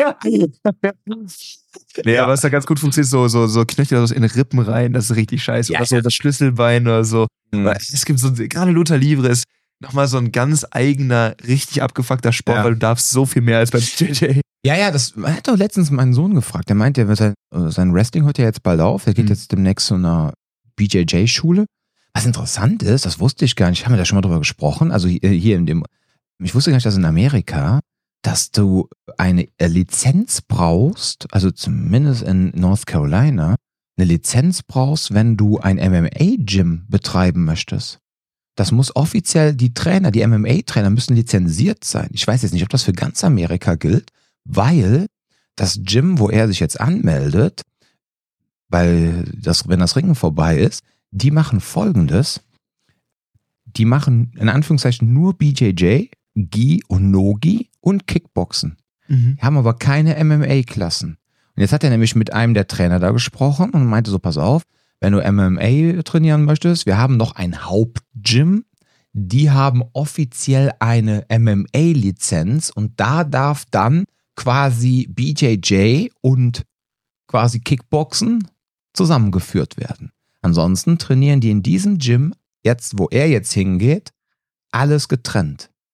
Nee, aber was da ganz gut funktioniert, so Knöchel in den Rippen rein, das ist richtig scheiße. Oder so das Schlüsselbein oder so. Es gibt so, gerade Luta Livre ist nochmal so ein ganz eigener, richtig abgefuckter Sport, weil du darfst so viel mehr als beim BJJ. Ja, das hat doch letztens meinen Sohn gefragt. Der meint, sein Wrestling hört ja jetzt bald auf. Er geht jetzt demnächst zu einer BJJ-Schule. Was interessant ist, das wusste ich gar nicht, haben wir da schon mal drüber gesprochen, also hier ich wusste gar nicht, dass in Amerika, dass du eine Lizenz brauchst, also zumindest in North Carolina, eine Lizenz brauchst, wenn du ein MMA-Gym betreiben möchtest. Das muss offiziell, die MMA-Trainer müssen lizenziert sein. Ich weiß jetzt nicht, ob das für ganz Amerika gilt, weil das Gym, wo er sich jetzt anmeldet, wenn das Ringen vorbei ist, die machen Folgendes. Die machen in Anführungszeichen nur BJJ, Gi und No-Gi und Kickboxen. Die haben aber keine MMA-Klassen. Und jetzt hat er nämlich mit einem der Trainer da gesprochen und meinte so, pass auf, wenn du MMA trainieren möchtest, wir haben noch ein Hauptgym, die haben offiziell eine MMA-Lizenz und da darf dann quasi BJJ und quasi Kickboxen zusammengeführt werden. Ansonsten trainieren die in diesem Gym, jetzt wo er jetzt hingeht, alles getrennt. So,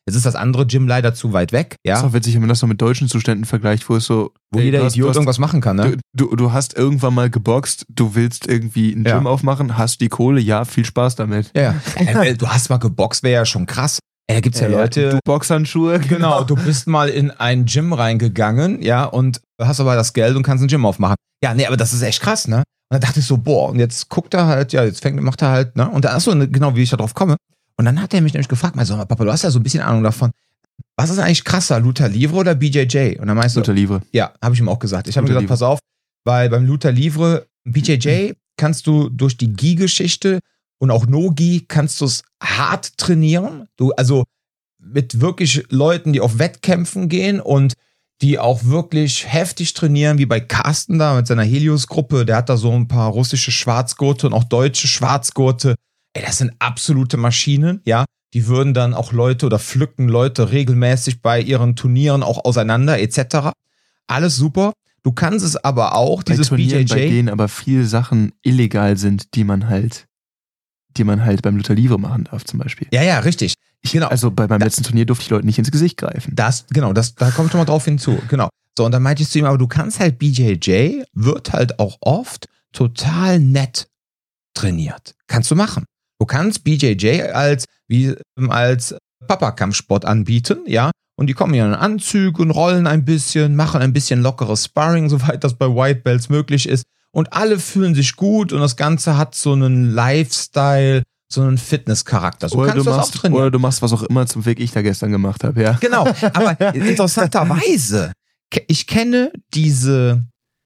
Jetzt ist das andere Gym leider zu weit weg, ja. Das ist auch witzig, wenn man das noch mit deutschen Zuständen vergleicht, wo es so... Wo jeder Idiot irgendwas machen kann, ne? Du hast irgendwann mal geboxt, du willst irgendwie ein Gym aufmachen, hast die Kohle, ja, viel Spaß damit. Ja. Du hast mal geboxt, wäre ja schon krass. Da gibt's ja Leute... Du Boxhandschuhe. Genau, du bist mal in ein Gym reingegangen, ja, und hast aber das Geld und kannst ein Gym aufmachen. Ja, nee, aber das ist echt krass, ne? Und dann dachte ich so, boah, und jetzt guckt er halt, ja, macht er halt, ne? Und dann, achso, genau, wie ich da drauf komme. Und dann hat er mich nämlich gefragt, so, Papa, du hast ja so ein bisschen Ahnung davon. Was ist eigentlich krasser, Luther Livre oder BJJ? Und dann meinst du, Luther Livre. Ja, habe ich ihm auch gesagt. Ich habe ihm gesagt, pass auf, weil beim Luther Livre, BJJ, kannst du durch die Gi-Geschichte und auch No-Gi kannst du es hart trainieren. Also mit wirklich Leuten, die auf Wettkämpfen gehen und die auch wirklich heftig trainieren, wie bei Carsten da mit seiner Helios-Gruppe. Der hat da so ein paar russische Schwarzgurte und auch deutsche Schwarzgurte. Ey, das sind absolute Maschinen, ja. Die würden dann auch Leute oder pflücken Leute regelmäßig bei ihren Turnieren auch auseinander, etc. Alles super. Du kannst es aber auch, dieses Turnieren, BJJ... bei denen aber viele Sachen illegal sind, die man halt beim Luther Livre machen darf, zum Beispiel. Ja, richtig. Genau. Also beim letzten Turnier durfte ich Leute nicht ins Gesicht greifen. Da kommt schon mal drauf hinzu. Genau. So, und dann meinte ich zu ihm, aber du kannst halt BJJ, wird halt auch oft total nett trainiert. Kannst du machen. Du kannst BJJ als Papa-Kampfsport anbieten, ja. Und die kommen ja in Anzug und rollen ein bisschen, machen ein bisschen lockeres Sparring, soweit das bei White Belts möglich ist. Und alle fühlen sich gut und das Ganze hat so einen Lifestyle, so einen Fitness-Charakter. So kannst du das auch trainieren. Oder du machst was auch immer zum Weg ich da gestern gemacht habe, ja. Genau, aber interessanterweise, ich kenne diese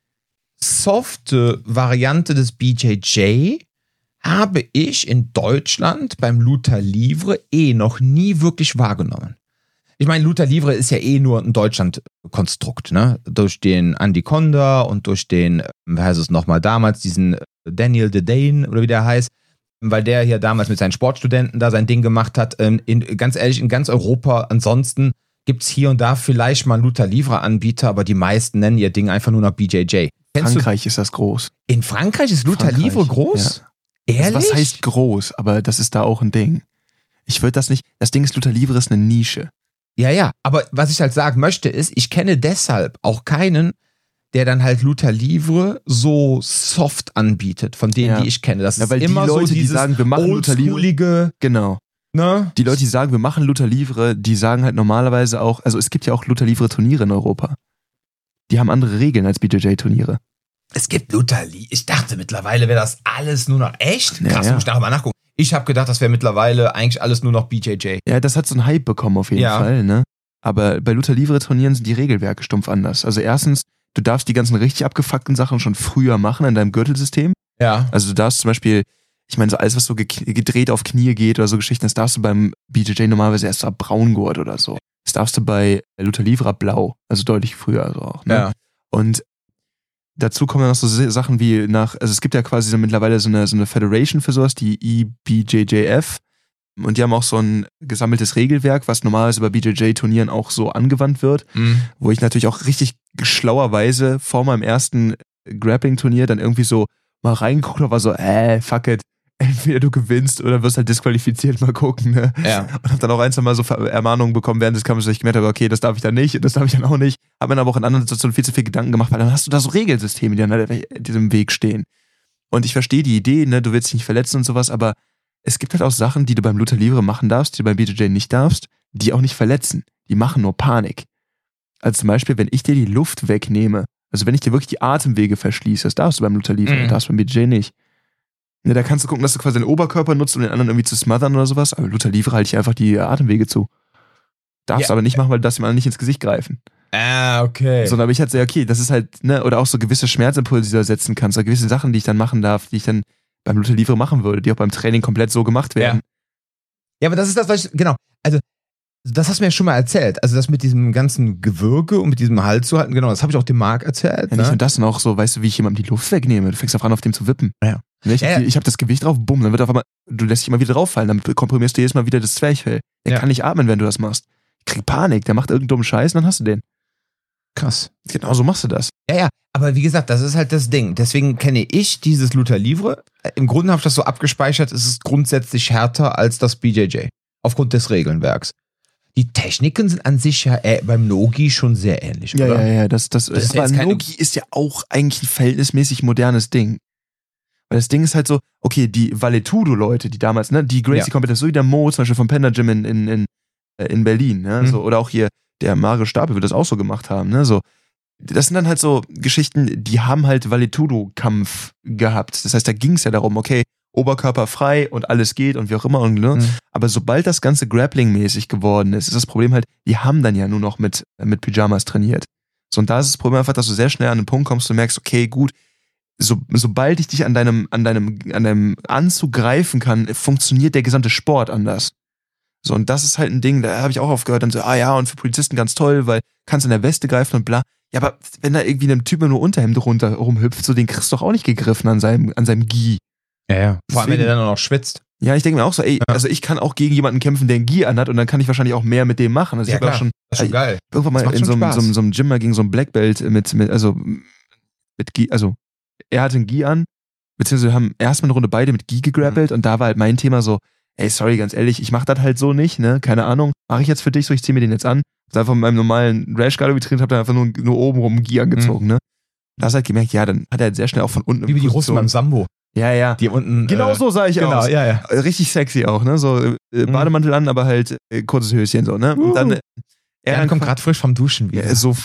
softe Variante des BJJ, habe ich in Deutschland beim Luther Livre noch nie wirklich wahrgenommen. Ich meine, Luther Livre ist ja nur ein Deutschland-Konstrukt, ne? Durch den Andy Konda und durch den, wie heißt es nochmal damals, diesen Daniel Dedane oder wie der heißt, weil der hier damals mit seinen Sportstudenten da sein Ding gemacht hat. Ganz ehrlich, in ganz Europa ansonsten gibt's hier und da vielleicht mal Luther Livre-Anbieter, aber die meisten nennen ihr Ding einfach nur noch BJJ. Frankreich ist das groß. In Frankreich ist Luther Livre groß? Ja. Ehrlich? Also was heißt groß? Aber das ist da auch ein Ding. Ich würde das nicht, das Ding ist, Luther Livre ist eine Nische. Ja, aber was ich halt sagen möchte ist, ich kenne deshalb auch keinen, der dann halt Luther Livre so soft anbietet, von denen, die ich kenne. Das ist weil immer die Leute, so dieses die sagen, wir machen Luther Livre. Genau. Ne? Die Leute, die sagen, wir machen Luther Livre, die sagen halt normalerweise auch, also es gibt ja auch Luther Livre Turniere in Europa. Die haben andere Regeln als BJJ-Turniere. Es gibt Luther Livre. Ich dachte mittlerweile wäre das alles nur noch echt. Krass, muss ich nachher mal nachgucken. Ich habe gedacht, das wäre mittlerweile eigentlich alles nur noch BJJ. Ja, das hat so einen Hype bekommen auf jeden Fall, ne? Aber bei Luther Livre Turnieren sind die Regelwerke stumpf anders. Also erstens, du darfst die ganzen richtig abgefuckten Sachen schon früher machen in deinem Gürtelsystem. Ja. Also du darfst zum Beispiel, ich meine, so alles, was so gedreht auf Knie geht oder so Geschichten, das darfst du beim BJJ normalerweise erst ab Braungurt oder so. Das darfst du bei Luther Livre ab Blau, also deutlich früher also auch, ne? Ja. Und dazu kommen dann noch so Sachen wie also es gibt ja quasi mittlerweile so eine Federation für sowas, die IBJJF. Und die haben auch so ein gesammeltes Regelwerk, was normalerweise bei BJJ-Turnieren auch so angewandt wird. Wo ich natürlich auch richtig schlauerweise vor meinem ersten Grappling-Turnier dann irgendwie so mal reingeguckt habe, war so, fuck it. Entweder du gewinnst oder wirst halt disqualifiziert, mal gucken, ne? Ja. Und hab dann auch ein, zwei Mal so Ermahnungen bekommen während des Kampfes, dass ich gemerkt habe, okay, das darf ich dann nicht, das darf ich dann auch nicht. Hab mir aber auch in anderen Situationen viel zu viel Gedanken gemacht, weil dann hast du da so Regelsysteme, die dann halt in diesem Weg stehen. Und ich verstehe die Idee, ne, du willst dich nicht verletzen und sowas, aber es gibt halt auch Sachen, die du beim Luther Livre machen darfst, die du beim BJJ nicht darfst, die auch nicht verletzen. Die machen nur Panik. Also zum Beispiel, wenn ich dir die Luft wegnehme, also wenn ich dir wirklich die Atemwege verschließe, das darfst du beim Luther Livre, das darfst du beim BJJ nicht. Ne, da kannst du gucken, dass du quasi den Oberkörper nutzt, um den anderen irgendwie zu smothern oder sowas, aber Luther Livre halte ich einfach die Atemwege zu. Darfst aber nicht machen, weil du darfst dem anderen nicht ins Gesicht greifen. Okay. Sondern aber ich halt so, okay, das ist halt, ne, oder auch so gewisse Schmerzimpulse, die du setzen kannst, oder gewisse Sachen, die ich dann machen darf, die ich dann beim Luther Livre machen würde, die auch beim Training komplett so gemacht werden. Ja, aber das ist das, was ich, genau, also das hast du mir ja schon mal erzählt, also das mit diesem ganzen Gewürge und mit diesem Halt zu halten, genau, das habe ich auch dem Marc erzählt. Ja, nicht nur das, und auch so, weißt du, wie ich jemandem die Luft wegnehme, du fängst auf an, auf dem zu wippen. Ja. Ne, ich hab das Gewicht drauf, bumm, dann wird auf einmal, du lässt dich immer wieder drauffallen, dann komprimierst du jedes Mal wieder das Zwerchfell. Der kann nicht atmen, wenn du das machst. Ich krieg Panik, der macht irgendeinen dummen Scheiß und dann hast du den. Krass. Genau so machst du das. Ja, aber wie gesagt, das ist halt das Ding. Deswegen kenne ich dieses Luther Livre. Im Grunde habe ich das so abgespeichert, es ist grundsätzlich härter als das BJJ. Aufgrund des Regelwerks. die Techniken sind an sich ja beim Nogi schon sehr ähnlich, oder? Ja. Das ist aber jetzt keine- Nogi ist ja auch eigentlich ein verhältnismäßig modernes Ding. Weil das Ding ist halt so, okay, die Valetudo-Leute, die damals, ne, die Gracie Competition, so wie der Mo zum Beispiel vom Panda Gym in Berlin, ne, so, oder auch hier der Mario Stapel wird das auch so gemacht haben, ne, so. Das sind dann halt so Geschichten, die haben halt Valetudo-Kampf gehabt. Das heißt, da ging es ja darum, okay, Oberkörper frei und alles geht und wie auch immer. Und, ne? Aber sobald das Ganze Grappling-mäßig geworden ist das Problem halt, die haben dann ja nur noch mit Pyjamas trainiert. So, und da ist das Problem einfach, dass du sehr schnell an den Punkt kommst und merkst, okay, gut, sobald ich dich an deinem Anzug greifen kann, funktioniert der gesamte Sport anders. So, und das ist halt ein Ding, da habe ich auch aufgehört, dann so, und für Polizisten ganz toll, weil kannst in der Weste greifen und bla. Ja, aber wenn da irgendwie einem Typ nur Unterhemd rumhüpft, so den kriegst du doch auch nicht gegriffen an seinem Gi. Ja. Vor allem, wenn der dann noch schwitzt. Ja, ich denke mir auch so, also ich kann auch gegen jemanden kämpfen, der ein Gi anhat und dann kann ich wahrscheinlich auch mehr mit dem machen. Also ich habe auch schon, das ist schon geil. Irgendwann mal in so einem Gym mal gegen so ein Black Belt mit Gi, also er hatte ein Gi an, beziehungsweise wir haben erstmal eine Runde beide mit Gi gegrappelt und da war halt mein Thema so, sorry, ganz ehrlich, ich mach das halt so nicht, ne, keine Ahnung, mache ich jetzt für dich so, ich zieh mir den jetzt an. Einfach mit meinem normalen Rash Guard getrainiert, hab dann einfach nur oben rum ein Gi angezogen, ne. Da hast du halt gemerkt, ja, dann hat er halt sehr schnell auch von unten wie die Russen beim Sambo. Ja. Die unten. Genau so sah ich aus. Ja. Richtig sexy auch, ne? So Bademantel an, aber halt kurzes Höschen so, ne? Und dann er kommt gerade frisch vom Duschen wieder. Ja, so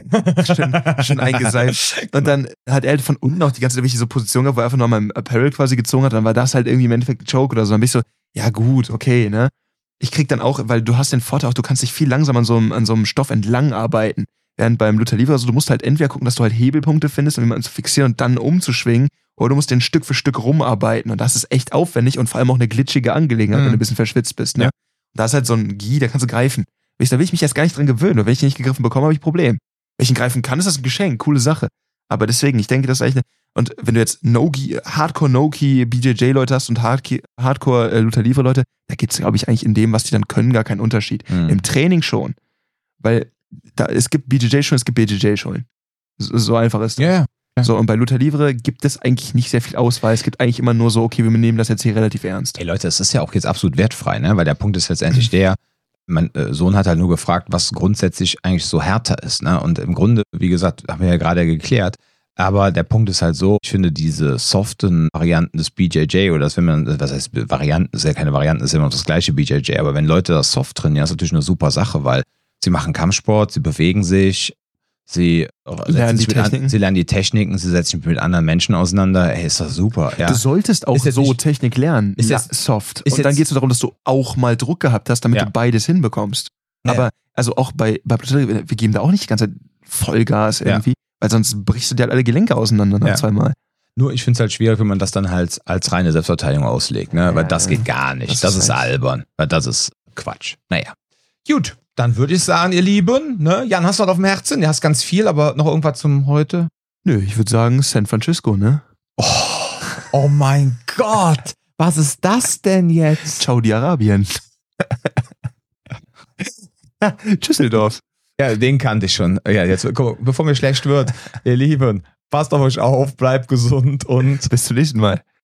schön eingeseift. Und dann hat er halt von unten auch die ganze Zeit so Position gehabt, wo er einfach nur meinem Apparel quasi gezogen hat. Dann war das halt irgendwie im Endeffekt ein Choke oder so. Dann bin ich so, ja gut, okay, ne? Ich krieg dann auch, weil du hast den Vorteil auch, du kannst dich viel langsamer an so einem Stoff entlang arbeiten. Während beim Luta Livre, also du musst halt entweder gucken, dass du halt Hebelpunkte findest, um jemanden zu fixieren und dann umzuschwingen, oder du musst den Stück für Stück rumarbeiten. Und das ist echt aufwendig und vor allem auch eine glitschige Angelegenheit, wenn du ein bisschen verschwitzt bist, ne? Ja. Und da ist halt so ein Gi, da kannst du greifen. Da will ich mich erst gar nicht dran gewöhnen. Und wenn ich den nicht gegriffen bekomme, habe ich ein Problem. Wenn ich ihn greifen kann, ist das ein Geschenk, coole Sache. Aber deswegen, ich denke, das ist eigentlich und wenn du jetzt Hardcore No-Gi BJJ-Leute hast und Hardcore Luta Livre-Leute, da gibt's, glaube ich, eigentlich in dem, was die dann können, gar keinen Unterschied. Im Training schon. Weil es gibt BJJ-Schulen, es gibt BJJ-Schulen. So einfach ist das. Ja. So, und bei Luta Livre gibt es eigentlich nicht sehr viel Auswahl. Es gibt eigentlich immer nur so, okay, wir nehmen das jetzt hier relativ ernst. Ey Leute, es ist ja auch jetzt absolut wertfrei, ne? Weil der Punkt ist letztendlich der, mein Sohn hat halt nur gefragt, was grundsätzlich eigentlich so härter ist, ne? Und im Grunde, wie gesagt, haben wir ja gerade geklärt, aber der Punkt ist halt so, ich finde diese soften Varianten des BJJ oder das, wenn man, was heißt Varianten, ist ja keine Varianten, ist immer noch das gleiche BJJ, aber wenn Leute das soft trainieren, ist natürlich eine super Sache, weil sie machen Kampfsport, sie bewegen sich, sie lernen die Techniken, sie setzen sich mit anderen Menschen auseinander. Hey, ist das super. Ja. Du solltest auch so nicht, Technik lernen. Ist soft. Und dann geht es darum, dass du auch mal Druck gehabt hast, damit du beides hinbekommst. Aber also auch bei wir geben da auch nicht die ganze Zeit Vollgas irgendwie, weil sonst brichst du dir halt alle Gelenke auseinander nach zweimal. Nur ich finde es halt schwierig, wenn man das dann halt als reine Selbstverteidigung auslegt, ne? Weil das geht gar nicht. Das ist albern. Weil das ist Quatsch. Naja. Gut. Dann würde ich sagen, ihr Lieben, ne? Jan, hast du was auf dem Herzen? Du hast ganz viel, aber noch irgendwas zum heute? Nö, ich würde sagen San Francisco, ne? Oh mein Gott! Was ist das denn jetzt? Saudi-Arabien. Düsseldorf. Ja, den kannte ich schon. Ja, jetzt, guck, bevor mir schlecht wird, ihr Lieben, passt auf euch auf, bleibt gesund und bis zum nächsten Mal.